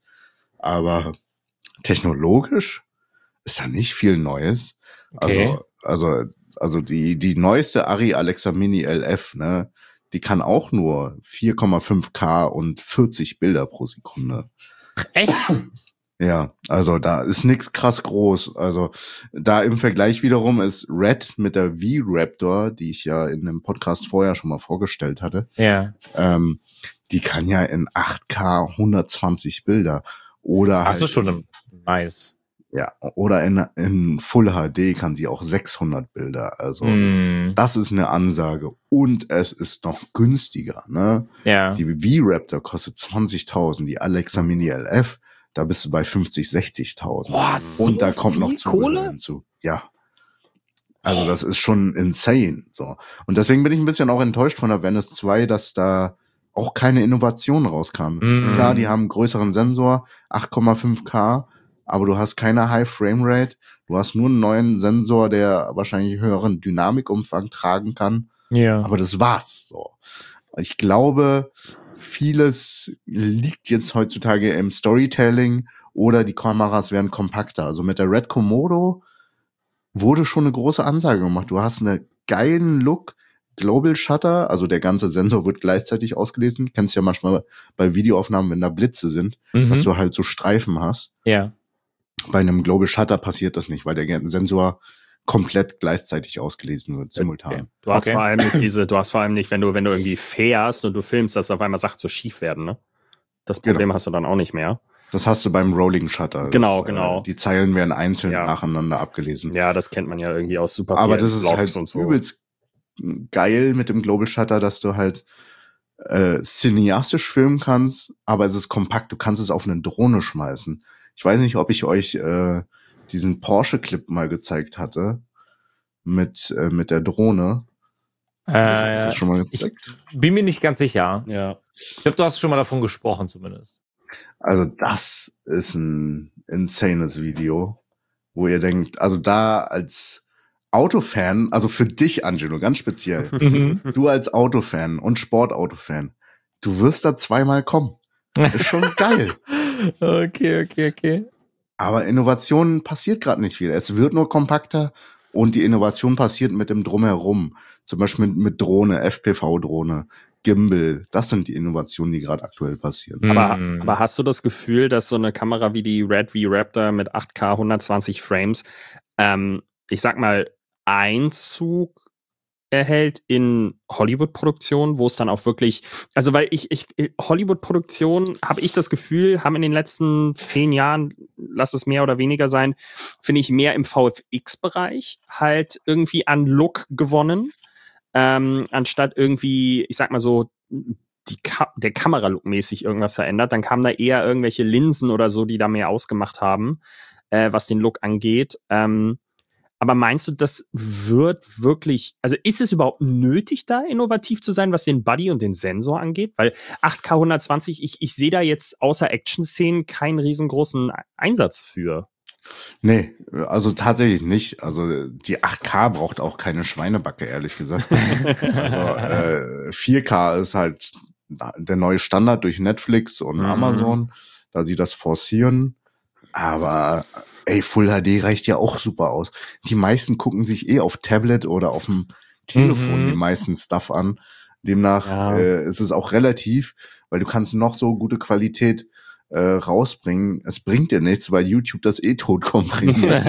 Aber technologisch ist da nicht viel Neues. Okay. Also, also, also die, die neueste Arri Alexa Mini L F, ne, die kann auch nur vier Komma fünf K und vierzig Bilder pro Sekunde. Echt? Ja, also da ist nix krass groß. Also da im Vergleich wiederum ist Red mit der V-Raptor, die ich ja in dem Podcast vorher schon mal vorgestellt hatte, Ja. ähm, die kann ja in acht K hundertzwanzig Bilder oder Das halt, ist schon nice. ja, oder in, in Full H D kann sie auch sechshundert Bilder. Also Mm, das ist eine Ansage und es ist noch günstiger, ne? ja. Die V-Raptor kostet zwanzigtausend, die Alexa Mini L F, da bist du bei fünfzig, sechzigtausend. Boah, so Und da kommt noch viel Zubehör Kohle? hinzu. Ja. Also das ist schon insane. So. Und deswegen bin ich ein bisschen auch enttäuscht von der Venice zwei, dass da auch keine Innovation rauskam. Mm. Klar, die haben einen größeren Sensor, acht Komma fünf K, aber du hast keine High Frame Rate. Du hast nur einen neuen Sensor, der wahrscheinlich höheren Dynamikumfang tragen kann. Ja. Aber das war's. So. Ich glaube, vieles liegt jetzt heutzutage im Storytelling oder die Kameras werden kompakter. Also mit der Red Komodo wurde schon eine große Ansage gemacht. Du hast einen geilen Look, Global Shutter, also der ganze Sensor wird gleichzeitig ausgelesen. Kennst ja manchmal bei Videoaufnahmen, wenn da Blitze sind, Mhm. dass du halt so Streifen hast. Ja. Bei einem Global Shutter passiert das nicht, weil der Sensor komplett gleichzeitig ausgelesen wird, simultan. Okay. Du hast Okay. vor allem nicht diese, du hast vor allem nicht, wenn du, wenn du irgendwie fährst und du filmst, dass auf einmal Sachen so schief werden, ne? Das Problem Genau. hast du dann auch nicht mehr. Das hast du beim Rolling Shutter. Genau, das, genau. Äh, die Zeilen werden einzeln Ja. nacheinander abgelesen. Ja, das kennt man ja irgendwie aus super Aber vielen das ist Vlogs halt und so. übelst geil mit dem Global Shutter, dass du halt äh, cineastisch filmen kannst, aber es ist kompakt, du kannst es auf eine Drohne schmeißen. Ich weiß nicht, ob ich euch äh, diesen Porsche-Clip mal gezeigt hatte mit äh, mit der Drohne. Äh, Hab ich das schon mal ich gezeigt? bin mir nicht ganz sicher. Ja. Ich glaube, du hast schon mal davon gesprochen zumindest. Also das ist ein insanes Video, wo ihr denkt, also da als Autofan, also für dich, Angelo, ganz speziell, du als Autofan und Sportautofan, du wirst da zweimal kommen. Ist schon geil. Okay, okay, okay. Aber Innovation passiert gerade nicht viel. Es wird nur kompakter und die Innovation passiert mit dem Drumherum. Zum Beispiel mit, mit Drohne, F P V-Drohne, Gimbal. Das sind die Innovationen, die gerade aktuell passieren. Aber, Mm. aber hast du das Gefühl, dass so eine Kamera wie die Red V Raptor mit acht K hundertzwanzig Frames, ähm, ich sag mal, Einzug erhält in Hollywood-Produktionen, wo es dann auch wirklich, also weil ich, ich Hollywood-Produktionen, habe ich das Gefühl, haben in den letzten zehn Jahren, lass es mehr oder weniger sein, finde ich mehr im V F X-Bereich halt irgendwie an Look gewonnen, ähm, anstatt irgendwie, ich sag mal so, die Ka- der Kameralook mäßig irgendwas verändert. Dann kamen da eher irgendwelche Linsen oder so, die da mehr ausgemacht haben, äh, was den Look angeht. Ähm, aber meinst du, das wird wirklich, also ist es überhaupt nötig, da innovativ zu sein, was den Buddy und den Sensor angeht? Weil acht K hundertzwanzig, ich, ich sehe da jetzt außer Action-Szenen keinen riesengroßen Einsatz für. Nee, also tatsächlich nicht. Also die acht K braucht auch keine Schweinebacke, ehrlich gesagt. Also äh, vier K ist halt der neue Standard durch Netflix und Mhm. Amazon, da sie das forcieren. Aber ey, Full H D reicht ja auch super aus. Die meisten gucken sich eh auf Tablet oder auf dem Telefon Mhm. die meisten Stuff an. Demnach Ja. äh, ist es auch relativ, weil du kannst noch so gute Qualität äh, rausbringen. Es bringt dir nichts, weil YouTube das eh tot komprimiert.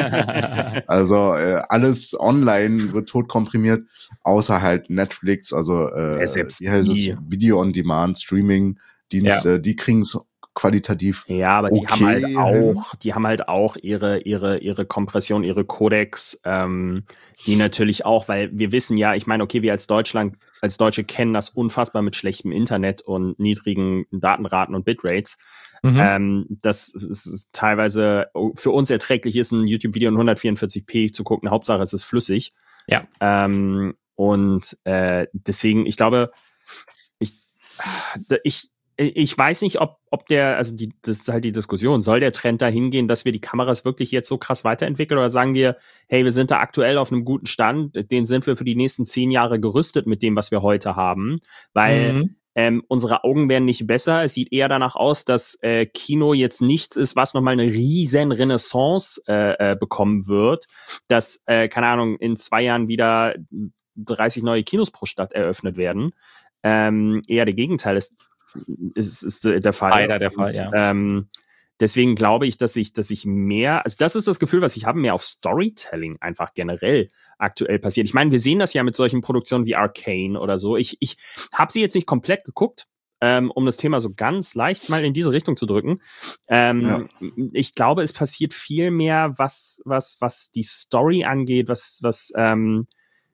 Also äh, alles online wird tot komprimiert, außer halt Netflix, also äh, Ja, selbst wie heißt die. es? Video on Demand, Streaming Dienste, die kriegen es qualitativ. Ja, aber die Okay, haben halt hin. auch, die haben halt auch ihre, ihre, ihre Kompression, ihre Codecs, ähm, die natürlich auch, weil wir wissen ja, ich meine, okay, wir als Deutschland, als Deutsche kennen das unfassbar mit schlechtem Internet und niedrigen Datenraten und Bitrates. Mhm. Ähm, dass es teilweise für uns erträglich ist, ein YouTube-Video in hundertvierundvierzig p zu gucken. Hauptsache, es ist flüssig. Ja. Ähm, und äh, deswegen, ich glaube, ich, ich, ich weiß nicht, ob, ob der, also die, das ist halt die Diskussion, soll der Trend dahin gehen, dass wir die Kameras wirklich jetzt so krass weiterentwickeln oder sagen wir, hey, wir sind da aktuell auf einem guten Stand, den sind wir für die nächsten zehn Jahre gerüstet mit dem, was wir heute haben, weil Mhm. ähm, unsere Augen werden nicht besser. Es sieht eher danach aus, dass äh, Kino jetzt nichts ist, was nochmal eine riesen Renaissance äh, äh, bekommen wird, dass, äh, keine Ahnung, in zwei Jahren wieder dreißig neue Kinos pro Stadt eröffnet werden. Ähm, eher der Gegenteil ist, ist, ist der Fall. Leider der Fall, Und, ja. Ähm, deswegen glaube ich, dass ich, dass ich mehr, also das ist das Gefühl, was ich habe, mehr auf Storytelling einfach generell aktuell passiert. Ich meine, wir sehen das ja mit solchen Produktionen wie Arcane oder so. Ich, ich habe sie jetzt nicht komplett geguckt, ähm, um das Thema so ganz leicht mal in diese Richtung zu drücken. Ähm, Ja. Ich glaube, es passiert viel mehr, was, was, was die Story angeht, was, was, ähm,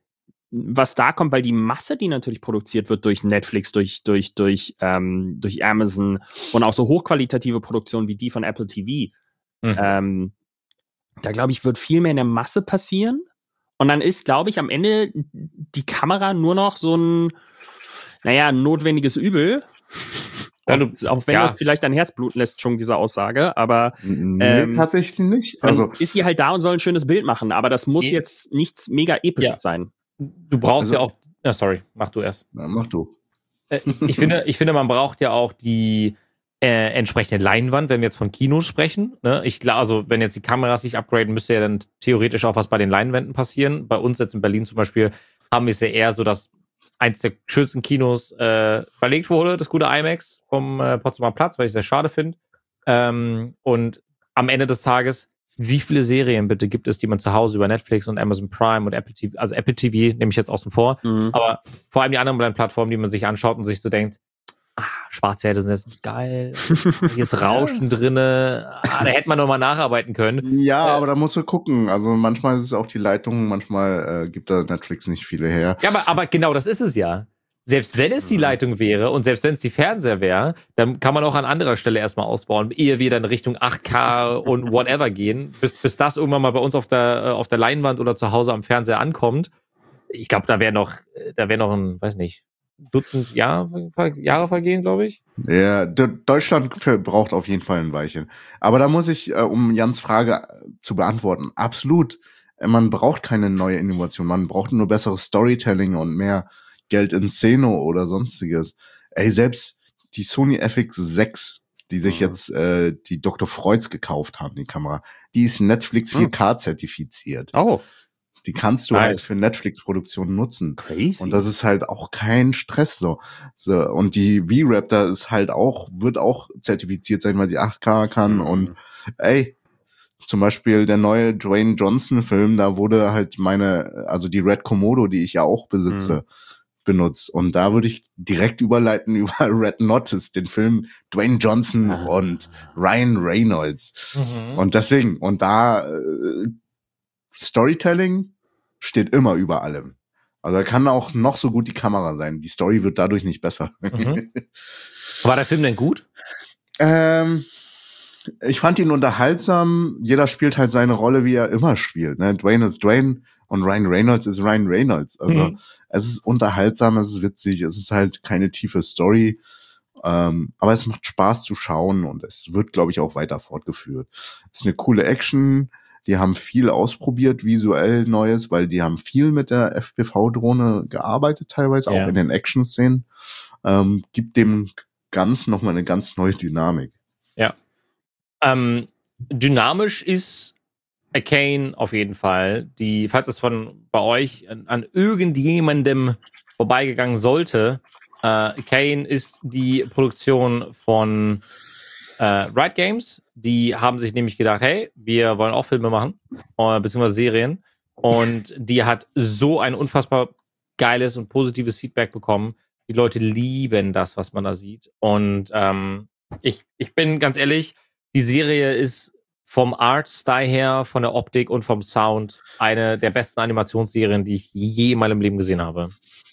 was da kommt, weil die Masse, die natürlich produziert wird durch Netflix, durch, durch, durch, ähm, durch Amazon und auch so hochqualitative Produktionen wie die von Apple T V, Mhm. ähm, da glaube ich, wird viel mehr in der Masse passieren. Und dann ist, glaube ich, am Ende die Kamera nur noch so ein, naja, ein notwendiges Übel. Ja, du- Und auch wenn ja. das vielleicht dein Herz bluten lässt, schon diese Aussage, aber Nee, ähm, tatsächlich nicht. dann Also ist sie halt da und soll ein schönes Bild machen, aber das muss Nee. jetzt nichts mega episches Ja. sein. Du brauchst Also- ja auch. Ja, sorry, mach du erst. na, mach du. Äh, ich, finde, ich finde, man braucht ja auch die äh, entsprechende Leinwand, wenn wir jetzt von Kinos sprechen. Ne? Ich glaube, also wenn jetzt die Kameras sich upgraden, müsste ja dann theoretisch auch was bei den Leinwänden passieren. Bei uns jetzt in Berlin zum Beispiel haben wir es ja eher so, dass eins der schönsten Kinos äh, verlegt wurde, das gute IMAX vom äh, Potsdamer Platz, weil ich es sehr schade finde. Ähm, und am Ende des Tages, wie viele Serien bitte gibt es, die man zu Hause über Netflix und Amazon Prime und Apple T V, also Apple T V nehme ich jetzt außen vor, Mhm. aber vor allem die anderen beiden Plattformen, die man sich anschaut und sich so denkt, ah, Schwarzwerte sind jetzt nicht geil. Hier ist Rauschen drinne. Ah, da hätte man noch mal nacharbeiten können. Ja, Äh, aber da musst du gucken. Also manchmal ist es auch die Leitung, manchmal äh, gibt da Netflix nicht viele her. Ja, aber, aber genau das ist es ja. Selbst wenn es die Leitung wäre und selbst wenn es die Fernseher wäre, dann kann man auch an anderer Stelle erstmal ausbauen, ehe wir dann Richtung acht K und whatever gehen, bis, bis das irgendwann mal bei uns auf der, äh, auf der Leinwand oder zu Hause am Fernseher ankommt. Ich glaube, da wäre noch, da wäre noch ein, weiß nicht, Dutzend Jahr, Jahre vergehen, glaube ich. Ja, D- Deutschland für- braucht auf jeden Fall ein Weilchen. Aber da muss ich, äh, um Jans Frage äh, zu beantworten, absolut. Äh, Man braucht keine neue Innovation. Man braucht nur besseres Storytelling und mehr Geld in Szene oder sonstiges. Ey, selbst die Sony F X sechs, die sich Mhm. jetzt äh, die Doktor Freuds gekauft haben, die Kamera, die ist Netflix vier K zertifiziert. Oh, Die kannst du Nice. halt für Netflix-Produktionen nutzen. Crazy. Und das ist halt auch kein Stress so. so. Und die V-Raptor ist halt auch, wird auch zertifiziert sein, weil sie acht K kann. Mhm. Und ey, zum Beispiel der neue Dwayne Johnson-Film, da wurde halt meine, also die Red Komodo, die ich ja auch besitze, benutzt. Und da würde ich direkt überleiten über Red Notice, den Film Dwayne Johnson Ah. und Ryan Reynolds. Mhm. Und deswegen, und da äh, Storytelling steht immer über allem. Also da kann auch noch so gut die Kamera sein. Die Story wird dadurch nicht besser. Mhm. War der Film denn gut? ähm, ich fand ihn unterhaltsam. Jeder spielt halt seine Rolle, wie er immer spielt. Ne? Dwayne ist Dwayne und Ryan Reynolds ist Ryan Reynolds. Also Mhm. es ist unterhaltsam, es ist witzig, es ist halt keine tiefe Story. Ähm, aber es macht Spaß zu schauen und es wird, glaube ich, auch weiter fortgeführt. Es ist eine coole Action. Die haben viel ausprobiert, visuell Neues, weil die haben viel mit der F P V-Drohne gearbeitet, teilweise Ja. auch in den Action-Szenen. Ähm, gibt dem ganz nochmal eine ganz neue Dynamik. Ähm, dynamisch ist Arcane auf jeden Fall. Die, falls es von bei euch an, an irgendjemandem vorbeigegangen sollte, äh, Arcane ist die Produktion von äh, Riot Games. Die haben sich nämlich gedacht, hey, wir wollen auch Filme machen, äh, beziehungsweise Serien. Und die hat so ein unfassbar geiles und positives Feedback bekommen. Die Leute lieben das, was man da sieht. Und ähm, ich, ich bin ganz ehrlich, die Serie ist vom Art-Style her, von der Optik und vom Sound eine der besten Animationsserien, die ich je in meinem Leben gesehen habe.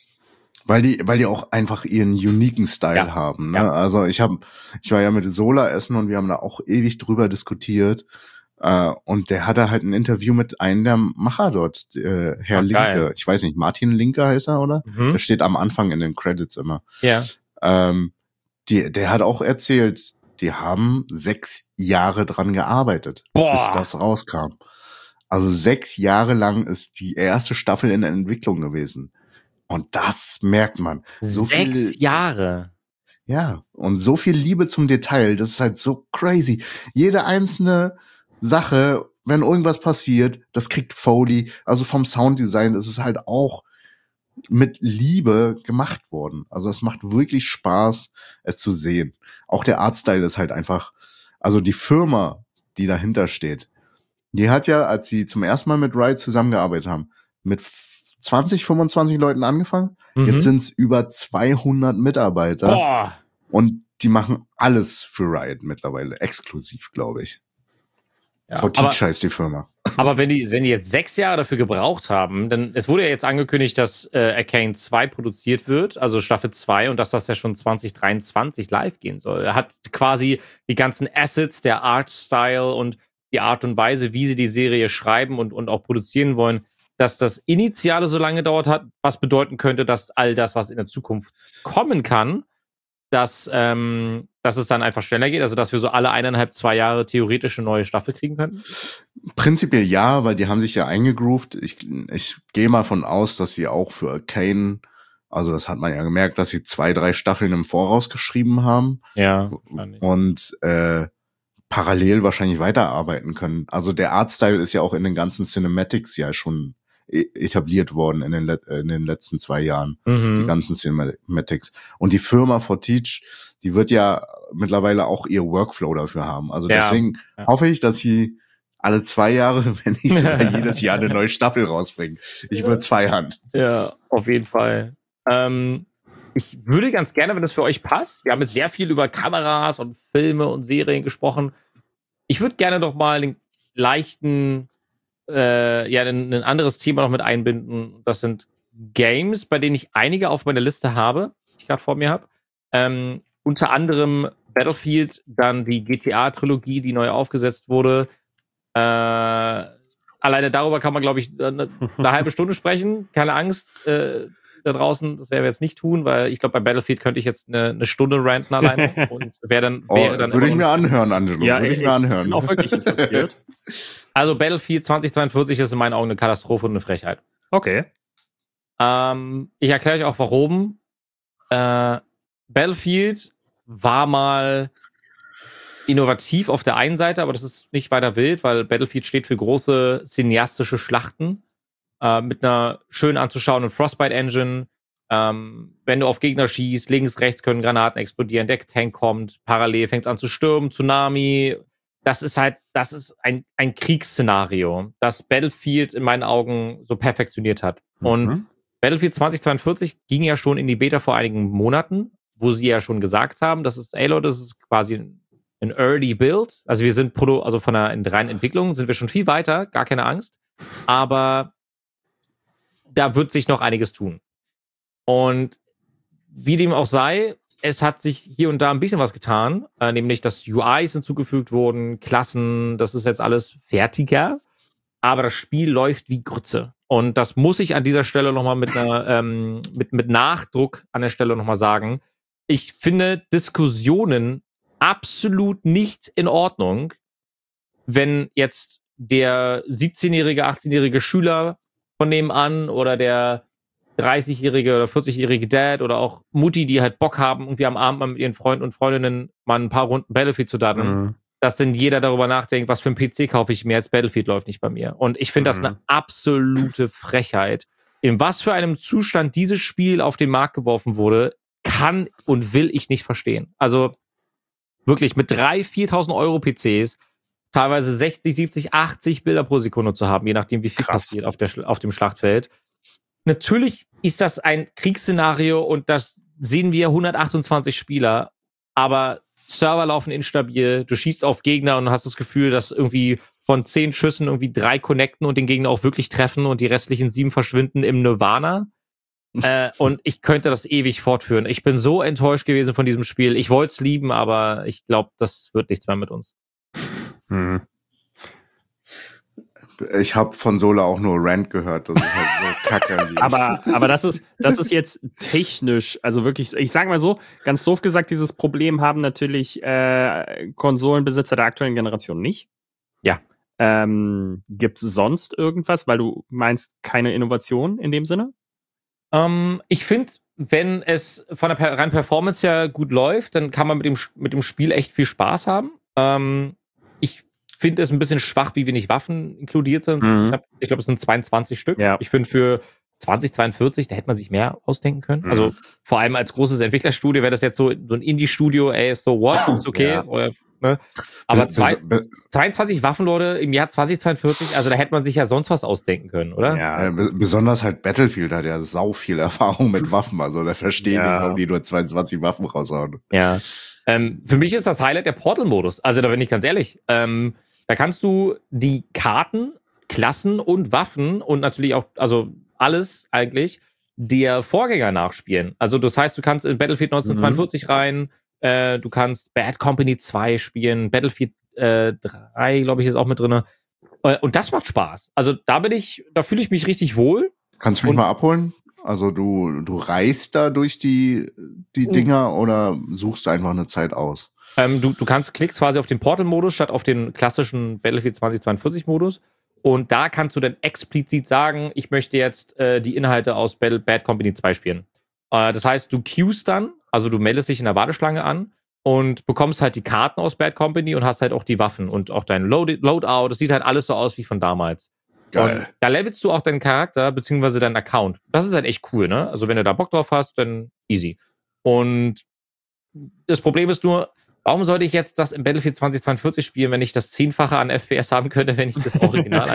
Weil die, weil die auch einfach ihren uniken Style Ja. haben. Ne? Ja. Also ich habe, ich war ja mit Sola essen und wir haben da auch ewig drüber diskutiert. Äh, und der hatte halt ein Interview mit einem der Macher dort, äh, Herr Ach, Linke. geil. Ich weiß nicht, Martin Linke heißt er, oder? Mhm. Der steht am Anfang in den Credits immer. Ja. Ähm, die, der hat auch erzählt, die haben sechs Jahre dran gearbeitet, Boah. bis das rauskam. Also sechs Jahre lang ist die erste Staffel in der Entwicklung gewesen. Und das merkt man. So Sechs viel, Jahre. ja, und so viel Liebe zum Detail, das ist halt so crazy. Jede einzelne Sache, wenn irgendwas passiert, das kriegt Foley. Also vom Sounddesign ist es halt auch mit Liebe gemacht worden. Also es macht wirklich Spaß, es zu sehen. Auch der Artstyle ist halt einfach, also die Firma, die dahinter steht, die hat ja, als sie zum ersten Mal mit Riot zusammengearbeitet haben, mit zwanzig, fünfundzwanzig Leuten angefangen. Mhm. Jetzt sind es über zweihundert Mitarbeiter. Boah. Und die machen alles für Riot mittlerweile. Exklusiv, glaube ich. Ja, For aber, Teach heißt die Firma. aber wenn die, wenn die jetzt sechs Jahre dafür gebraucht haben, dann, es wurde ja jetzt angekündigt, dass äh, Arcane zwei produziert wird, also Staffel zwei, und dass das ja schon zwanzig dreiundzwanzig live gehen soll. Er hat quasi die ganzen Assets, der Art-Style und die Art und Weise, wie sie die Serie schreiben und, und auch produzieren wollen, dass das Initiale so lange gedauert hat, was bedeuten könnte, dass all das, was in der Zukunft kommen kann, dass, ähm, dass es dann einfach schneller geht, also dass wir so alle eineinhalb, zwei Jahre theoretisch eine neue Staffel kriegen könnten? Prinzipiell ja, weil die haben sich ja eingegroovt. Ich, ich gehe mal von aus, dass sie auch für Arcane, also das hat man ja gemerkt, dass sie zwei, drei Staffeln im Voraus geschrieben haben. Ja, wahrscheinlich. Und äh, parallel wahrscheinlich weiterarbeiten können. Also der Artstyle ist ja auch in den ganzen Cinematics ja schon e- etabliert worden in den, Let- in den letzten zwei Jahren. Die Mhm. ganzen Cinematics. Und die Firma For Teach, die wird ja mittlerweile auch ihr Workflow dafür haben. Also Ja, deswegen ja. hoffe ich, dass sie alle zwei Jahre, wenn nicht sogar jedes Jahr eine neue Staffel rausbringen. Ich würde es feiern. Ja, auf jeden Fall. Ähm, ich würde ganz gerne, wenn es für euch passt, wir haben jetzt sehr viel über Kameras und Filme und Serien gesprochen. Ich würde gerne doch mal einen leichten, äh, ja, ein, ein anderes Thema noch mit einbinden. Das sind Games, bei denen ich einige auf meiner Liste habe, die ich gerade vor mir habe. Ähm, unter anderem Battlefield, dann die G T A-Trilogie, die neu aufgesetzt wurde. Äh, alleine darüber kann man, glaube ich, eine, eine halbe Stunde sprechen. Keine Angst äh, da draußen, das werden wir jetzt nicht tun, weil ich glaube, bei Battlefield könnte ich jetzt eine, eine Stunde ranten alleine. Und wäre dann, wäre oh, dann würde ich mir anhören, Angelo. Ja, würde ich, ich mir anhören. bin auch wirklich interessiert. Also Battlefield zwanzig zweiundvierzig ist in meinen Augen eine Katastrophe und eine Frechheit. Okay. Ähm, ich erkläre euch auch, warum. Äh, Battlefield war mal innovativ auf der einen Seite, aber das ist nicht weiter wild, weil Battlefield steht für große cineastische Schlachten äh, mit einer schön anzuschauenden Frostbite-Engine. Ähm, wenn du auf Gegner schießt, links, rechts können Granaten explodieren, der Tank kommt, parallel fängt es an zu stürmen, Tsunami. Das ist halt, das ist ein, ein Kriegsszenario, das Battlefield in meinen Augen so perfektioniert hat. Mhm. Und Battlefield zwanzig zweiundvierzig ging ja schon in die Beta vor einigen Monaten, wo sie ja schon gesagt haben, das ist, ey Leute, das ist quasi ein Early Build. Also wir sind Proto, also von der reinen Entwicklung sind wir schon viel weiter, gar keine Angst. Aber da wird sich noch einiges tun. Und wie dem auch sei, es hat sich hier und da ein bisschen was getan, äh, nämlich dass U Is hinzugefügt wurden, Klassen, das ist jetzt alles fertiger, aber das Spiel läuft wie Grütze. Und das muss ich an dieser Stelle nochmal mit, einer, ähm, mit, mit Nachdruck an der Stelle nochmal sagen. Ich finde Diskussionen absolut nicht in Ordnung, wenn jetzt der siebzehnjährige, achtzehnjährige Schüler von nebenan oder der dreißigjährige oder vierzigjährige Dad oder auch Mutti, die halt Bock haben, irgendwie am Abend mal mit ihren Freunden und Freundinnen mal ein paar Runden Battlefield zu daddeln, mhm. dass dann jeder darüber nachdenkt, was für ein P C kaufe ich mir, als Battlefield läuft nicht bei mir. Und ich finde mhm. das eine absolute Frechheit. In was für einem Zustand dieses Spiel auf den Markt geworfen wurde, kann und will ich nicht verstehen. Also wirklich mit dreitausend, viertausend Euro P Cs teilweise sechzig, siebzig, achtzig Bilder pro Sekunde zu haben, je nachdem, wie viel Krass. passiert auf, der, auf dem Schlachtfeld. Natürlich ist das ein Kriegsszenario und das sehen wir hundertachtundzwanzig Spieler, aber Server laufen instabil, du schießt auf Gegner und hast das Gefühl, dass irgendwie von zehn Schüssen irgendwie drei connecten und den Gegner auch wirklich treffen und die restlichen sieben verschwinden im Nirvana. äh, und ich könnte das ewig fortführen. Ich bin so enttäuscht gewesen von diesem Spiel. Ich wollte es lieben, aber ich glaube, das wird nichts mehr mit uns. Hm. Ich habe von Sola auch nur Rant gehört, das ist halt so kacke. aber, aber das ist, das ist jetzt technisch, also wirklich, ich sage mal so, ganz doof gesagt, dieses Problem haben natürlich äh, Konsolenbesitzer der aktuellen Generation nicht. Ja. Ähm, gibt es sonst irgendwas, weil du meinst, keine Innovation in dem Sinne? Ähm, ich finde, wenn es von der reinen Performance her gut läuft, dann kann man mit dem, mit dem Spiel echt viel Spaß haben. Ähm, ich finde es ein bisschen schwach, wie wenig Waffen inkludiert sind. Mhm. Ich glaube, glaub, es sind zweiundzwanzig Stück. Ja. Ich finde für zwanzig zweiundvierzig, da hätte man sich mehr ausdenken können. Mhm. Also vor allem als großes Entwicklerstudio wäre das jetzt so, so ein Indie-Studio, ey, so what, ist okay. Ja. Oder, ne? Aber zwei, zweiundzwanzig Waffen, Leute, im Jahr zwanzig zweiundvierzig, also da hätte man sich ja sonst was ausdenken können, oder? Ja. Äh, besonders halt Battlefield hat ja sau viel Erfahrung mit Waffen, also da verstehe ich ja. nicht, warum die nur zweiundzwanzig Waffen raushauen. Ja. Ähm, für mich ist das Highlight der Portal-Modus. Also da bin ich ganz ehrlich. Ähm, da kannst du die Karten, Klassen und Waffen und natürlich auch, also alles eigentlich, der Vorgänger nachspielen. Also das heißt, du kannst in Battlefield neunzehnhundertzweiundvierzig mhm. rein, äh, du kannst Bad Company zwei spielen, Battlefield äh, drei, glaube ich, ist auch mit drin. Äh, und das macht Spaß. Also da bin ich, da fühle ich mich richtig wohl. Kannst du mich und, mal abholen? Also du, du reist da durch die, die Dinger mhm. oder suchst einfach eine Zeit aus? Ähm, du, du kannst klickst quasi auf den Portal-Modus statt auf den klassischen Battlefield zwanzig zweiundvierzig-Modus. Und da kannst du dann explizit sagen, ich möchte jetzt äh, die Inhalte aus Battle Bad Company zwei spielen. Äh, das heißt, du queuest dann, also du meldest dich in der Warteschlange an und bekommst halt die Karten aus Bad Company und hast halt auch die Waffen und auch dein Load- Loadout. Das sieht halt alles so aus wie von damals. Geil. Und da levelst du auch deinen Charakter beziehungsweise deinen Account. Das ist halt echt cool, ne? Also wenn du da Bock drauf hast, dann easy. Und das Problem ist nur, warum sollte ich jetzt das im Battlefield zwanzig zweiundvierzig spielen, wenn ich das Zehnfache an F P S haben könnte, wenn ich das Original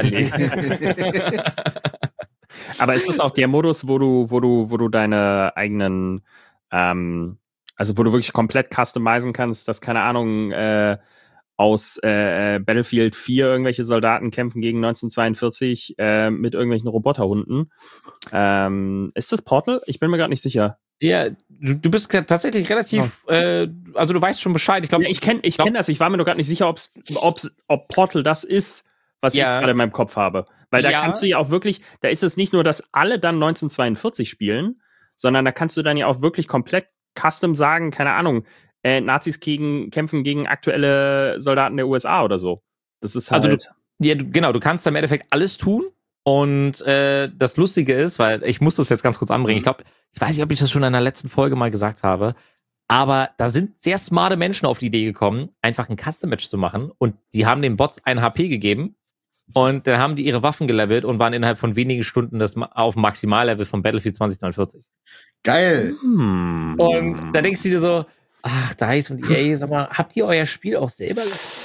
anlege? Aber ist das auch der Modus, wo du, wo du, wo du deine eigenen Ähm, also wo du wirklich komplett customizen kannst, dass, keine Ahnung, äh, aus äh, Battlefield vier irgendwelche Soldaten kämpfen gegen neunzehnhundertzweiundvierzig äh, mit irgendwelchen Roboterhunden. Ähm, ist das Portal? Ich bin mir gerade nicht sicher. Ja, du, du bist tatsächlich relativ, oh. äh, also du weißt schon Bescheid. Ich glaube, ja, ich kenne ich kenn das. Ich war mir nur gerade nicht sicher, ob's, ob's, ob Portal das ist, was ja. ich gerade in meinem Kopf habe. Weil da ja. kannst du ja auch wirklich, da ist es nicht nur, dass alle dann neunzehnhundertzweiundvierzig spielen, sondern da kannst du dann ja auch wirklich komplett custom sagen, keine Ahnung, äh, Nazis gegen, kämpfen gegen aktuelle Soldaten der U S A oder so. Das ist halt... Also du, ja, du, genau, du kannst im Endeffekt alles tun. Und äh, das Lustige ist, weil ich muss das jetzt ganz kurz anbringen, ich glaube, ich weiß nicht, ob ich das schon in einer letzten Folge mal gesagt habe, aber da sind sehr smarte Menschen auf die Idee gekommen, einfach ein Custom-Match zu machen und die haben den Bots ein H P gegeben und dann haben die ihre Waffen gelevelt und waren innerhalb von wenigen Stunden das auf dem Maximallevel von Battlefield zwanzig neunundvierzig. Geil! Hm. Und da denkst du dir so, ach, DICE und E A, sag mal, habt ihr euer Spiel auch selber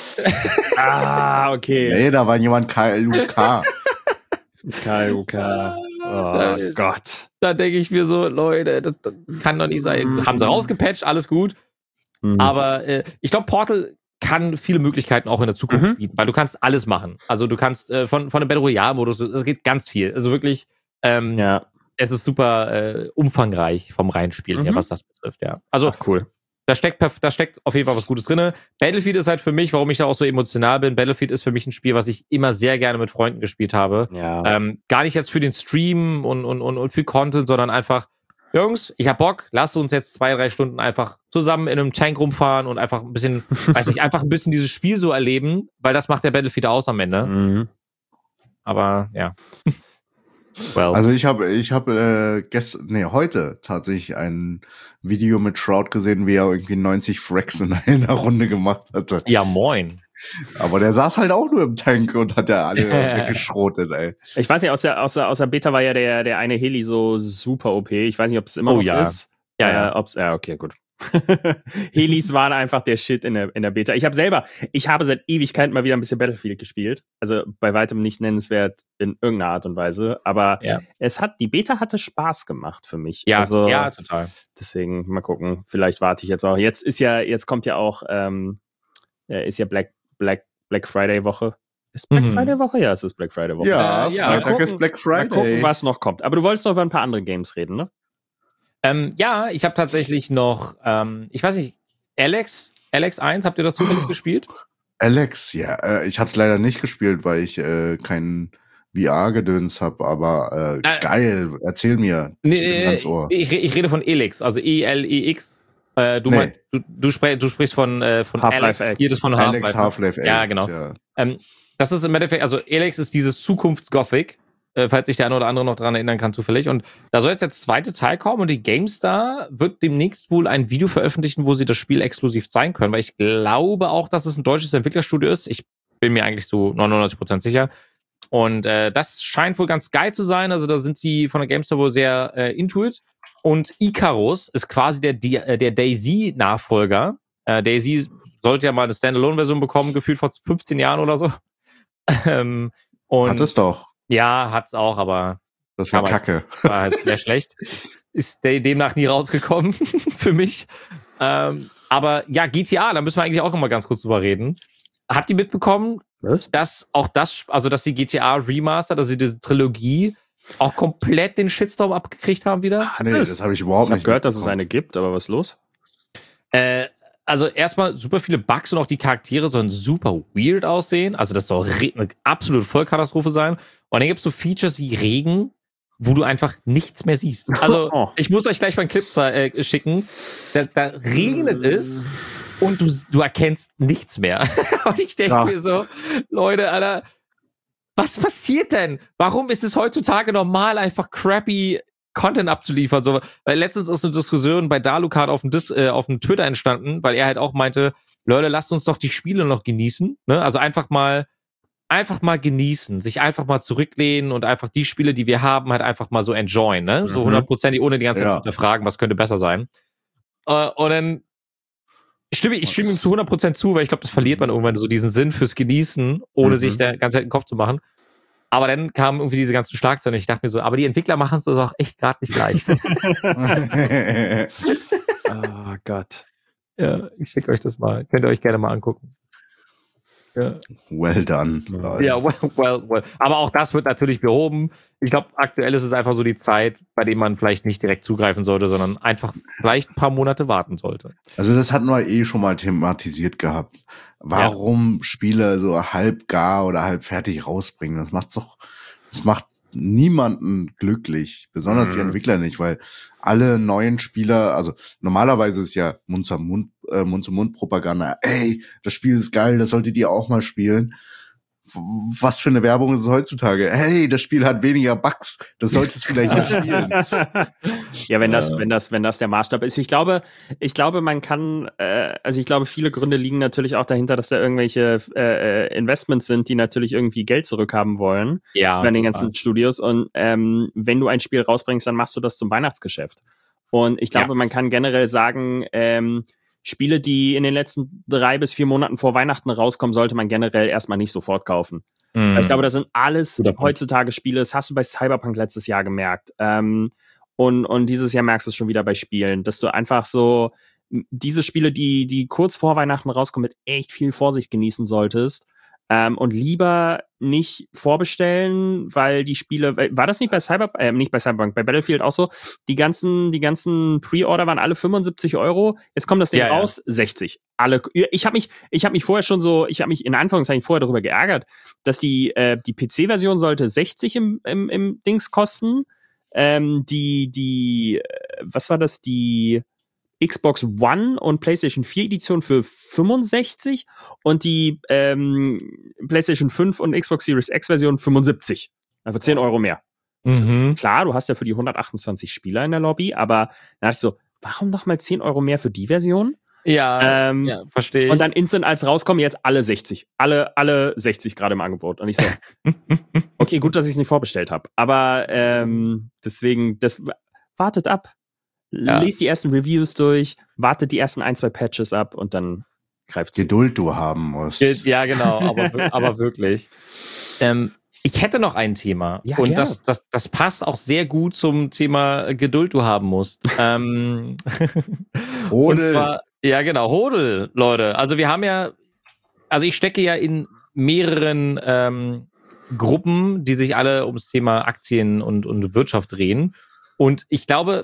Ah, okay. Nee, da war jemand K L U K. K U K. Oh da, Gott. Da denke ich mir so, Leute, das, das kann doch nicht sein. Mhm. Haben sie rausgepatcht, alles gut. Mhm. Aber äh, ich glaube, Portal kann viele Möglichkeiten auch in der Zukunft mhm. bieten, weil du kannst alles machen. Also du kannst äh, von, von dem Battle Royale-Modus, es geht ganz viel. Also wirklich, ähm, ja. es ist super äh, umfangreich vom Reinspielen mhm. her, was das betrifft. Ja. Also Ach, cool. Da steckt, da steckt auf jeden Fall was Gutes drin. Battlefield ist halt für mich, warum ich da auch so emotional bin, Battlefield ist für mich ein Spiel, was ich immer sehr gerne mit Freunden gespielt habe. Ja. Ähm, gar nicht jetzt für den Stream und, und, und, und für Content, sondern einfach, Jungs, ich hab Bock, lasst uns jetzt zwei, drei Stunden einfach zusammen in einem Tank rumfahren und einfach ein bisschen, weiß nicht, einfach ein bisschen dieses Spiel so erleben, weil das macht der Battlefield aus am Ende. Mhm. Aber, ja. Well. Also ich habe ich habe äh, gestern nee heute tatsächlich ein Video mit Shroud gesehen, wie er irgendwie neunzig Fracks in einer Runde gemacht hatte. Ja, moin. Aber der saß halt auch nur im Tank und hat ja alle weggeschrotet, ey. Ich weiß nicht, aus der, aus der, aus der Beta war ja der, der eine Heli so super O P. Ich weiß nicht, ob es immer oh, noch ja. ist. Ja, ja. Äh, ob's, ja, okay, gut. Helis waren einfach der Shit in der, in der Beta. Ich habe selber, ich habe seit Ewigkeiten mal wieder ein bisschen Battlefield gespielt. Also bei weitem nicht nennenswert in irgendeiner Art und Weise. Aber ja. es hat, die Beta hatte Spaß gemacht für mich. Ja, also, ja, total. Deswegen mal gucken. Vielleicht warte ich jetzt auch. Jetzt ist ja, jetzt kommt ja auch, ähm, ist ja Black, Black, Black Friday Woche. Ist Black mhm. Friday Woche? Ja, es ist Black Friday Woche. Ja, äh, ja Freitag gucken, ist Black Friday. Mal gucken, was noch kommt. Aber du wolltest noch über ein paar andere Games reden, ne? Ähm, ja, ich habe tatsächlich noch, ähm, ich weiß nicht, Alex, Alex eins, habt ihr das zufällig oh. gespielt? Alex, ja, äh, ich habe es leider nicht gespielt, weil ich äh, kein V R-Gedöns habe, aber äh, äh, geil, erzähl mir. Nee, ich, bin ganz Ohr. Ich, ich rede von Elix, also E L E X. Äh, du, nee. mein, du, du, sprech, du sprichst von, äh, von Half-Life Alex, jedes von Half-Life. Alex Half-Life Ja, genau. Ja. Ähm, das ist im Endeffekt, also Alex ist dieses Zukunfts-Gothic, äh, falls sich der eine oder andere noch dran erinnern kann, zufällig. Und da soll jetzt der zweite Teil kommen und die GameStar wird demnächst wohl ein Video veröffentlichen, wo sie das Spiel exklusiv zeigen können, weil ich glaube auch, dass es ein deutsches Entwicklerstudio ist. Ich bin mir eigentlich zu neunundneunzig Prozent sicher. Und äh, das scheint wohl ganz geil zu sein. Also da sind die von der GameStar wohl sehr äh, into it. Und Icarus ist quasi der, der, der DayZ-Nachfolger. Äh, DayZ sollte ja mal eine Standalone-Version bekommen, gefühlt vor fünfzehn Jahren oder so. ähm, und Hat es doch. Ja, hat's auch, aber das war kacke. War halt sehr schlecht. Ist demnach nie rausgekommen für mich. Ähm, aber ja, G T A, da müssen wir eigentlich auch noch mal ganz kurz drüber reden. Habt ihr mitbekommen, was? dass auch das, also dass die G T A Remastered, also diese Trilogie, auch komplett den Shitstorm abgekriegt haben wieder? Ah, nee, das, das habe ich überhaupt ich hab nicht gehört, dass es eine gibt, aber was ist los? Äh, Also erstmal super viele Bugs und auch die Charaktere sollen super weird aussehen. Also das soll eine absolute Vollkatastrophe sein. Und dann gibt es so Features wie Regen, wo du einfach nichts mehr siehst. Also oh. ich muss euch gleich mal einen Clip äh, schicken. Da, da regnet es und du, du erkennst nichts mehr. Und ich denke ja. mir so, Leute, Alter, was passiert denn? Warum ist es heutzutage normal, einfach crappy Content abzuliefern? So, weil letztens ist eine Diskussion bei Dalukat auf dem, Dis, äh, auf dem Twitter entstanden, weil er halt auch meinte, Leute, lasst uns doch die Spiele noch genießen. Ne? Also einfach mal einfach mal genießen, sich einfach mal zurücklehnen und einfach die Spiele, die wir haben, halt einfach mal so enjoyen. Ne? So hundertprozentig, ohne die ganze Zeit ja. zu hinterfragen, was könnte besser sein. Äh, und dann stimme ich stimme ihm zu hundert Prozent zu, weil ich glaube, das verliert man irgendwann so diesen Sinn fürs Genießen, ohne mhm. sich da ganz den Kopf zu machen. Aber dann kamen irgendwie diese ganzen Schlagzeilen und ich dachte mir so, aber die Entwickler machen es uns auch echt gerade nicht leicht. Gott. Ja, ich schicke euch das mal. Könnt ihr euch gerne mal angucken. Ja, Well done. Leute. ja well, well, well. Aber auch das wird natürlich behoben. Ich glaube, aktuell ist es einfach so die Zeit, bei dem man vielleicht nicht direkt zugreifen sollte, sondern einfach vielleicht ein paar Monate warten sollte. Also das hatten wir eh schon mal thematisiert gehabt. Warum ja. Spiele so halb gar oder halb fertig rausbringen? Das macht doch, das macht niemanden glücklich, besonders mhm. die Entwickler nicht, weil alle neuen Spieler, also normalerweise ist ja Mund zu Mund, äh, Mund zu Mund Propaganda. Ey, das Spiel ist geil, das solltet ihr auch mal spielen. Was für eine Werbung ist es heutzutage? Hey, das Spiel hat weniger Bugs, das solltest du vielleicht mal spielen. Ja, wenn das, wenn das, wenn das der Maßstab ist. Ich glaube, ich glaube, man kann, äh, also ich glaube, viele Gründe liegen natürlich auch dahinter, dass da irgendwelche äh, Investments sind, die natürlich irgendwie Geld zurückhaben wollen. Ja. Bei den ganzen Studios. Und ähm, wenn du ein Spiel rausbringst, dann machst du das zum Weihnachtsgeschäft. Und ich glaube, ja. man kann generell sagen, ähm, Spiele, die in den letzten drei bis vier Monaten vor Weihnachten rauskommen, sollte man generell erstmal nicht sofort kaufen. Mm. Ich glaube, das sind alles heutzutage Spiele, das hast du bei Cyberpunk letztes Jahr gemerkt. Ähm, und, und dieses Jahr merkst du es schon wieder bei Spielen, dass du einfach so diese Spiele, die, die kurz vor Weihnachten rauskommen, mit echt viel Vorsicht genießen solltest. Ähm, und lieber nicht vorbestellen, weil die Spiele, war das nicht bei Cyber, äh, nicht bei Cyberpunk, bei Battlefield auch so, die ganzen, die ganzen Pre-Order waren alle fünfundsiebzig Euro, jetzt kommt das Ding ja, raus, ja. sechzig. Alle, ich habe mich, ich habe mich vorher schon so, ich habe mich in Anführungszeichen vorher darüber geärgert, dass die, äh, die P C-Version sollte sechzig im, im, im Dings kosten, ähm, die, die, was war das, die Xbox One und PlayStation vier Edition für fünfundsechzig und die ähm, PlayStation fünf und Xbox Series X Version fünfundsiebzig. Also zehn Euro mehr. Mhm. Klar, du hast ja für die hundertachtundzwanzig Spieler in der Lobby, aber dann dachte ich so, warum nochmal zehn Euro mehr für die Version? Ja, ähm, ja verstehe ich. Und dann instant als rauskommen, jetzt alle sechzig. Alle, alle sechzig gerade im Angebot. Und ich so, okay, gut, dass ich es nicht vorbestellt habe. Aber ähm, deswegen, das wartet ab. Ja. Lest die ersten Reviews durch, wartet die ersten ein, zwei Patches ab und dann greift zu. Geduld du haben musst. Ja, genau, aber, aber wirklich. Ähm, ich hätte noch ein Thema ja, und das, das, das passt auch sehr gut zum Thema Geduld du haben musst. ähm, Hodel. Und zwar, ja genau, Hodel, Leute. Also wir haben ja, also ich stecke ja in mehreren ähm, Gruppen, die sich alle ums Thema Aktien und, und Wirtschaft drehen. Und ich glaube,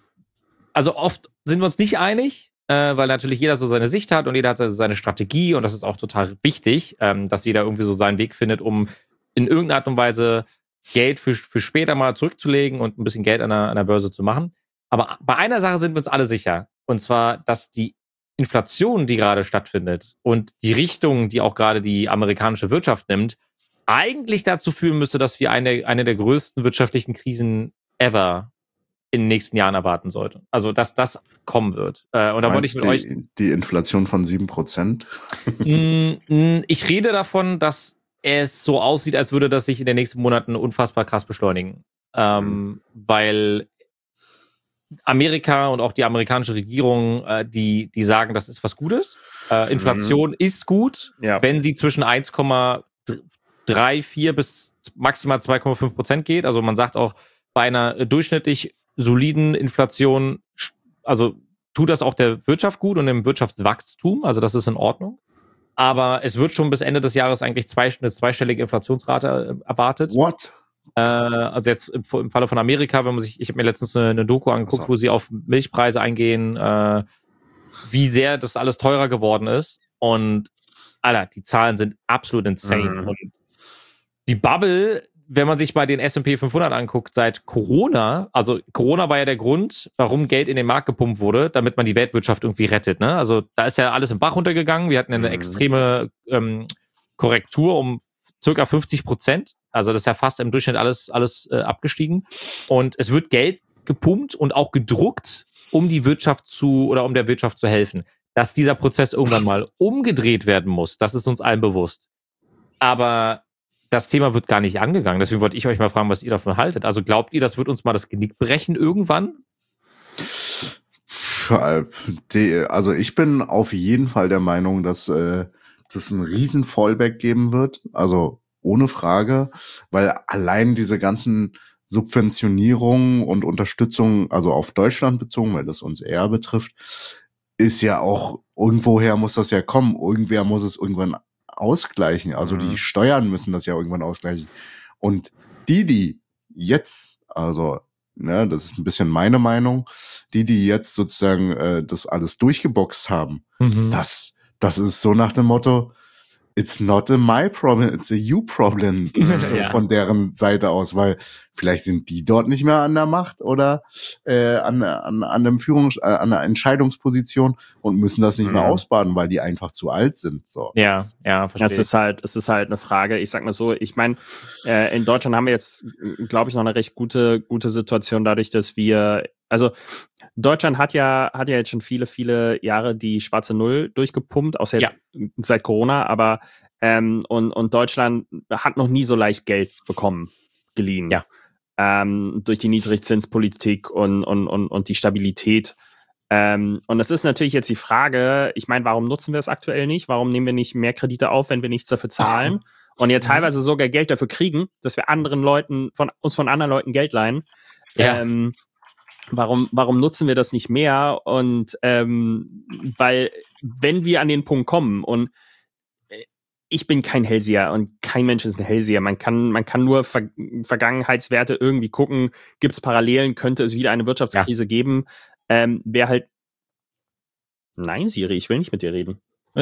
also oft sind wir uns nicht einig, äh, weil natürlich jeder so seine Sicht hat und jeder hat seine Strategie und das ist auch total wichtig, ähm, dass jeder irgendwie so seinen Weg findet, um in irgendeiner Art und Weise Geld für, für später mal zurückzulegen und ein bisschen Geld an der, an der Börse zu machen. Aber bei einer Sache sind wir uns alle sicher. Und zwar, dass die Inflation, die gerade stattfindet und die Richtung, die auch gerade die amerikanische Wirtschaft nimmt, eigentlich dazu führen müsste, dass wir eine, eine der größten wirtschaftlichen Krisen ever in den nächsten Jahren erwarten sollte. Also, dass das kommen wird. Äh, und da wollte ich mit die, euch... Die Inflation von sieben Prozent? Ich rede davon, dass es so aussieht, als würde das sich in den nächsten Monaten unfassbar krass beschleunigen. Ähm, mhm. Weil Amerika und auch die amerikanische Regierung, äh, die, die sagen, das ist was Gutes. Äh, Inflation mhm. ist gut, ja. wenn sie zwischen eins Komma drei vier bis maximal zwei Komma fünf Prozent geht. Also man sagt auch, bei einer durchschnittlich soliden Inflation, also tut das auch der Wirtschaft gut und dem Wirtschaftswachstum, also das ist in Ordnung. Aber es wird schon bis Ende des Jahres eigentlich zwei, eine zweistellige Inflationsrate erwartet. What? Äh, also jetzt im, im Falle von Amerika, wenn man sich, ich habe mir letztens eine, eine Doku angeguckt, also. wo sie auf Milchpreise eingehen, äh, wie sehr das alles teurer geworden ist. Und Alter, die Zahlen sind absolut insane. Mhm. Und die Bubble, wenn man sich mal den S und P fünfhundert anguckt, seit Corona, also Corona war ja der Grund, warum Geld in den Markt gepumpt wurde, damit man die Weltwirtschaft irgendwie rettet. Ne? Also da ist ja alles im Bach runtergegangen. Wir hatten eine mhm. extreme ähm, Korrektur um circa fünfzig Prozent. Also das ist ja fast im Durchschnitt alles, alles äh, abgestiegen. Und es wird Geld gepumpt und auch gedruckt, um die Wirtschaft zu, oder um der Wirtschaft zu helfen. Dass dieser Prozess irgendwann mal umgedreht werden muss, das ist uns allen bewusst. Aber das Thema wird gar nicht angegangen. Deswegen wollte ich euch mal fragen, was ihr davon haltet. Also glaubt ihr, das wird uns mal das Genick brechen irgendwann? Also ich bin auf jeden Fall der Meinung, dass äh, das einen riesen Fallback geben wird. Also ohne Frage, weil allein diese ganzen Subventionierungen und Unterstützung, also auf Deutschland bezogen, weil das uns eher betrifft, ist ja auch, irgendwoher muss das ja kommen. Irgendwer muss es irgendwann ausgleichen. Also Mhm. die Steuern müssen das ja irgendwann ausgleichen. Und die, die jetzt, also, ne, das ist ein bisschen meine Meinung, die, die jetzt sozusagen äh, das alles durchgeboxt haben, Mhm. das, das ist so nach dem Motto, it's not a my problem, it's a you problem, so Ja. von deren Seite aus, weil vielleicht sind die dort nicht mehr an der Macht oder äh, an, an, an einem Führungs-, äh, an einer Entscheidungsposition und müssen das nicht mehr Mhm. ausbaden, weil die einfach zu alt sind. So. Ja, ja, verstehe. Es ist halt, es ist halt eine Frage. Ich sag mal so, ich meine, äh, in Deutschland haben wir jetzt, glaube ich, noch eine recht gute, gute Situation dadurch, dass wir, also Deutschland hat ja, hat ja jetzt schon viele, viele Jahre die schwarze Null durchgepumpt, außer jetzt seit Corona, aber ähm, und, und Deutschland hat noch nie so leicht Geld bekommen, geliehen. Ja. Ähm, durch die Niedrigzinspolitik und, und, und, und die Stabilität. Ähm, und das ist natürlich jetzt die Frage, ich meine, warum nutzen wir es aktuell nicht? Warum nehmen wir nicht mehr Kredite auf, wenn wir nichts dafür zahlen? Und ja teilweise sogar Geld dafür kriegen, dass wir anderen Leuten, von uns von anderen Leuten Geld leihen. Ja. Ähm, warum, warum nutzen wir das nicht mehr? Und ähm, weil, wenn wir an den Punkt kommen und ich bin kein Hellseher und kein Mensch ist ein Hellseher. Man kann, man kann nur Ver- Vergangenheitswerte irgendwie gucken. Gibt es Parallelen? Könnte es wieder eine Wirtschaftskrise geben? Ähm, Wäre halt. Nein, Siri, ich will nicht mit dir reden.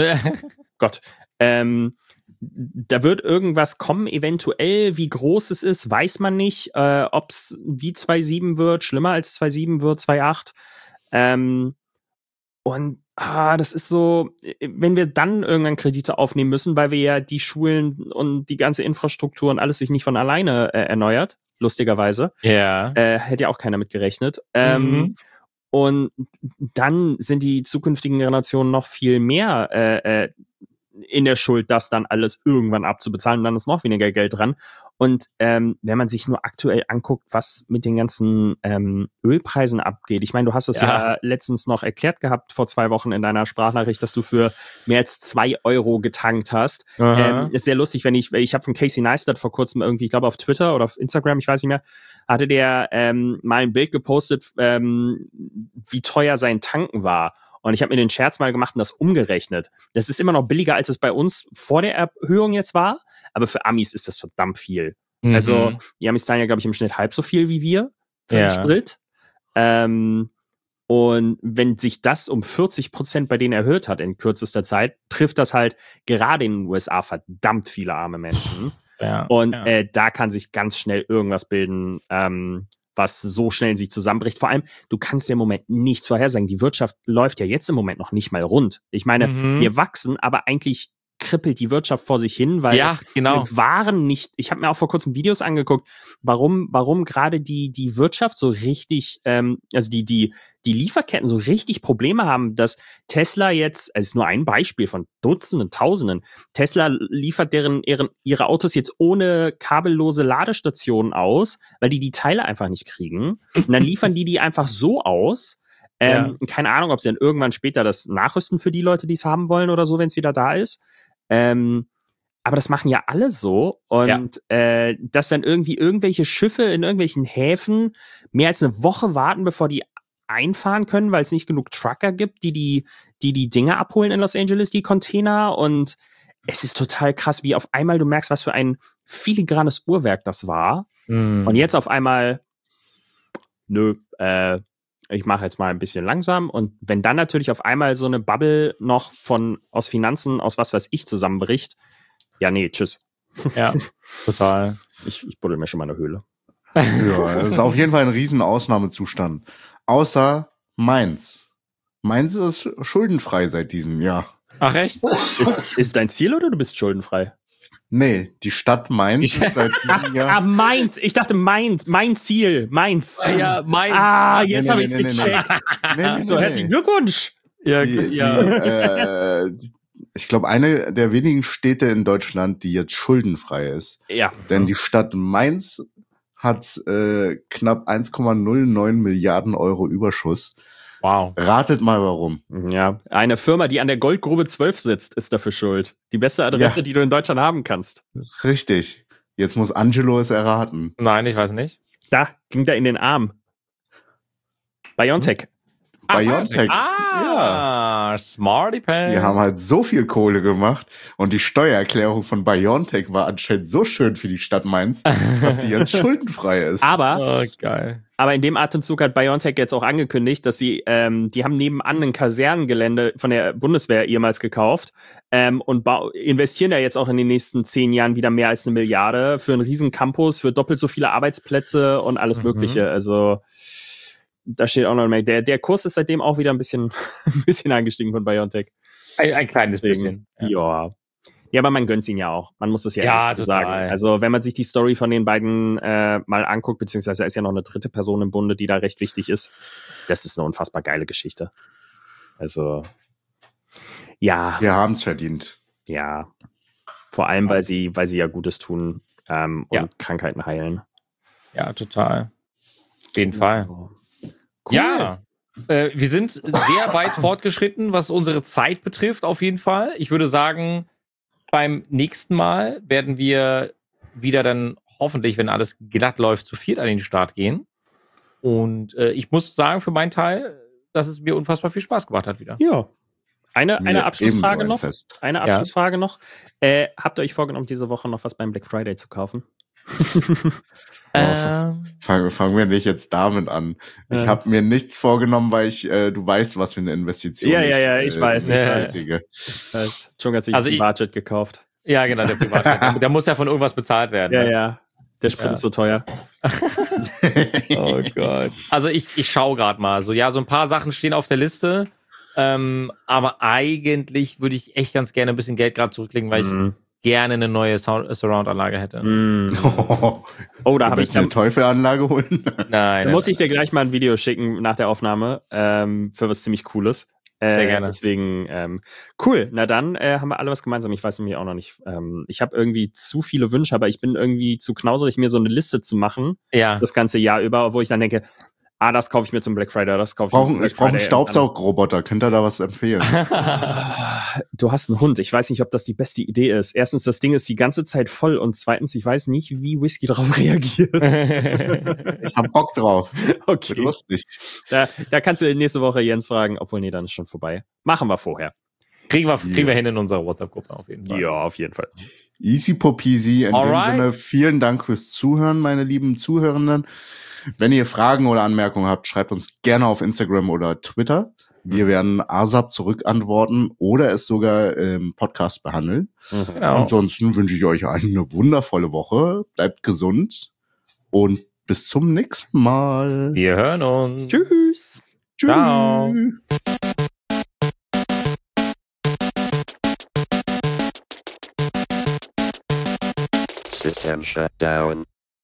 Gott. Ähm, da wird irgendwas kommen, eventuell. Wie groß es ist, weiß man nicht. Äh, Ob es wie zwei Komma sieben wird, schlimmer als zwei Komma sieben wird, zwei Komma acht. Ähm, und ah, das ist so, wenn wir dann irgendwann Kredite aufnehmen müssen, weil wir ja die Schulen und die ganze Infrastruktur und alles sich nicht von alleine äh, erneuert, lustigerweise. Ja. Äh, hätte ja auch keiner mit gerechnet. Ähm, Mhm. Und dann sind die zukünftigen Generationen noch viel mehr äh, äh, in der Schuld, das dann alles irgendwann abzubezahlen und dann ist noch weniger Geld dran. Und ähm, wenn man sich nur aktuell anguckt, was mit den ganzen ähm, Ölpreisen abgeht. Ich meine, du hast das ja. ja letztens noch erklärt gehabt, vor zwei Wochen in deiner Sprachnachricht, dass du für mehr als zwei Euro getankt hast. Ähm, ist sehr lustig, wenn ich, ich habe von Casey Neistat vor kurzem irgendwie, ich glaube auf Twitter oder auf Instagram, ich weiß nicht mehr, hatte der ähm, mal ein Bild gepostet, ähm, wie teuer sein Tanken war. Und ich habe mir den Scherz mal gemacht und das umgerechnet. Das ist immer noch billiger, als es bei uns vor der Erhöhung jetzt war. Aber für Amis ist das verdammt viel. Mhm. Also die Amis zahlen ja, glaube ich, im Schnitt halb so viel wie wir für Ja. den Sprit. Ähm, und wenn sich das um vierzig Prozent bei denen erhöht hat in kürzester Zeit, trifft das halt gerade in den U S A verdammt viele arme Menschen. Ja. Und ja. äh, da kann sich ganz schnell irgendwas bilden, ähm, was so schnell in sich zusammenbricht. Vor allem, du kannst ja im Moment nichts vorhersagen. Die Wirtschaft läuft ja jetzt im Moment noch nicht mal rund. Ich meine, Mhm. wir wachsen, aber eigentlich kribbelt die Wirtschaft vor sich hin, weil Ja, genau. wir waren nicht, ich habe mir auch vor kurzem Videos angeguckt, warum, warum gerade die, die Wirtschaft so richtig, ähm, also die, die, die Lieferketten so richtig Probleme haben, dass Tesla jetzt, also ist nur ein Beispiel von Dutzenden, Tausenden, Tesla liefert deren, ihren, ihre Autos jetzt ohne kabellose Ladestationen aus, weil die die Teile einfach nicht kriegen. Und dann liefern die die einfach so aus. Ähm, ja. Keine Ahnung, ob sie dann irgendwann später das nachrüsten für die Leute, die es haben wollen oder so, wenn es wieder da ist. Ähm, aber das machen ja alle so. Und ja. äh, dass dann irgendwie irgendwelche Schiffe in irgendwelchen Häfen mehr als eine Woche warten, bevor die einfahren können, weil es nicht genug Trucker gibt, die die, die die Dinge abholen in Los Angeles, die Container. Und es ist total krass, wie auf einmal du merkst, was für ein filigranes Uhrwerk das war. Mm. Und jetzt auf einmal, nö, äh, ich mache jetzt mal ein bisschen langsam. Und wenn dann natürlich auf einmal so eine Bubble noch von aus Finanzen, aus was weiß ich, zusammenbricht, ja, nee, tschüss. Ja, total. Ich, ich buddel mir schon mal eine Höhle. Ja, das ist auf jeden Fall ein riesen Ausnahmezustand. Außer Mainz. Mainz ist schuldenfrei seit diesem Jahr. Ach echt? Ist, ist dein Ziel oder du bist schuldenfrei? Nee, die Stadt Mainz ist seit diesem Jahr. Ah, Mainz. Ich dachte Mainz. Mein Ziel. Mainz. Ja, Mainz. Ah, jetzt Nee, habe nee, ich es nee, nee, gecheckt. Nee, nee, nee, So, nee. herzlichen Glückwunsch. Ja, Die, ja. Die, äh, die, ich glaube, eine der wenigen Städte in Deutschland, die jetzt schuldenfrei ist. Ja. Denn die Stadt Mainz hat äh, knapp eins Komma null neun Milliarden Euro Überschuss. Wow. Ratet mal warum. Ja, eine Firma, die an der Goldgrube zwölf sitzt, ist dafür schuld. Die beste Adresse, Ja. die du in Deutschland haben kannst. Richtig. Jetzt muss Angelo es erraten. Nein, ich weiß nicht. Da, ging da in den Arm. BioNTech. BioNTech. Ah, Ja. Ah, smarty pants. Die haben halt so viel Kohle gemacht und die Steuererklärung von BioNTech war anscheinend so schön für die Stadt Mainz, dass sie jetzt schuldenfrei ist. Aber, Oh, geil. aber in dem Atemzug hat BioNTech jetzt auch angekündigt, dass sie, ähm, die haben nebenan ein Kasernengelände von der Bundeswehr ehemals gekauft ähm, und bau- investieren da jetzt auch in den nächsten zehn Jahren wieder mehr als eine Milliarde für einen riesen Campus, für doppelt so viele Arbeitsplätze und alles Mhm. Mögliche. Also da steht auch noch mehr. Der, der Kurs ist seitdem auch wieder ein bisschen, ein bisschen angestiegen von BioNTech. Ein, ein kleines Deswegen, bisschen. ja. Ja, aber man gönnt's ihn ja auch. Man muss das ja, Ja, ehrlich so total. sagen. Also wenn man sich die Story von den beiden äh, mal anguckt, beziehungsweise da ist ja noch eine dritte Person im Bunde, die da recht wichtig ist, das ist eine unfassbar geile Geschichte. Also ja, Wir haben es verdient. ja. Vor allem, weil sie, weil sie ja Gutes tun ähm, und Ja. Krankheiten heilen. Ja, total. Auf jeden Fall. Cool. Ja, äh, wir sind sehr weit fortgeschritten, was unsere Zeit betrifft, auf jeden Fall. Ich würde sagen, beim nächsten Mal werden wir wieder dann hoffentlich, wenn alles glatt läuft, zu viert an den Start gehen. Und äh, ich muss sagen, für meinen Teil, dass es mir unfassbar viel Spaß gemacht hat wieder. Ja. Eine, eine Mir Abschlussfrage ebenso ein noch. Fest. Eine Ja. Abschlussfrage noch. Äh, habt ihr euch vorgenommen, diese Woche noch was beim Black Friday zu kaufen? Ähm, Fangen fangen wir nicht jetzt damit an. Ich Ja. habe mir nichts vorgenommen, weil ich, äh, du weißt, was für eine Investition Ja, ja, ja, ich weiß, ich äh, weiß. tätige. Weiß. Schon hat sich Also ein ich- Privatjet gekauft. ja, genau, der Privatjet. Der- der muss ja von irgendwas bezahlt werden. Ja, ne? ja. Der Sprit Ja. ist so teuer. Oh Gott. Also ich, ich schaue gerade mal. So, ja, so ein paar Sachen stehen auf der Liste. Ähm, aber eigentlich würde ich echt ganz gerne ein bisschen Geld gerade zurücklegen, weil Mhm. ich gerne eine neue Sound- äh, Surround-Anlage hätte. Mm. Oh, Oh, da da habe ich willst du eine da, Teufelanlage holen? Nein, da muss ich dir gleich mal ein Video schicken nach der Aufnahme ähm, für was ziemlich Cooles. Äh, Sehr gerne. Deswegen, ähm, cool. Na dann äh, haben wir alle was gemeinsam. Ich weiß nämlich auch noch nicht. Ähm, ich habe irgendwie zu viele Wünsche, aber ich bin irgendwie zu knauserig, mir so eine Liste zu machen, Ja. das ganze Jahr über, wo ich dann denke, ah, das kaufe ich mir zum Black Friday, das kaufe ich mir zum Brauchen, Black ich brauche einen Friday. Und dann- Staubsaugroboter. Könnt ihr da was empfehlen? Du hast einen Hund. Ich weiß nicht, ob das die beste Idee ist. Erstens, das Ding ist die ganze Zeit voll und zweitens, ich weiß nicht, wie Whisky darauf reagiert. Ich hab Bock drauf. Wird Okay. lustig. Da, da kannst du nächste Woche Jens fragen, obwohl, nee, dann ist schon vorbei. Machen wir vorher. kriegen, wir, kriegen wir hin in unserer WhatsApp-Gruppe auf jeden Fall. Ja, auf jeden Fall. Easy popeasy. In Alright. dem Sinne, vielen Dank fürs Zuhören, meine lieben Zuhörenden. Wenn ihr Fragen oder Anmerkungen habt, schreibt uns gerne auf Instagram oder Twitter. Wir werden ASAP zurückantworten oder es sogar im Podcast behandeln. Genau. Ansonsten wünsche ich euch eine wundervolle Woche. Bleibt gesund und bis zum nächsten Mal. Wir hören uns. Tschüss. Tschüss. Ciao. System shut down.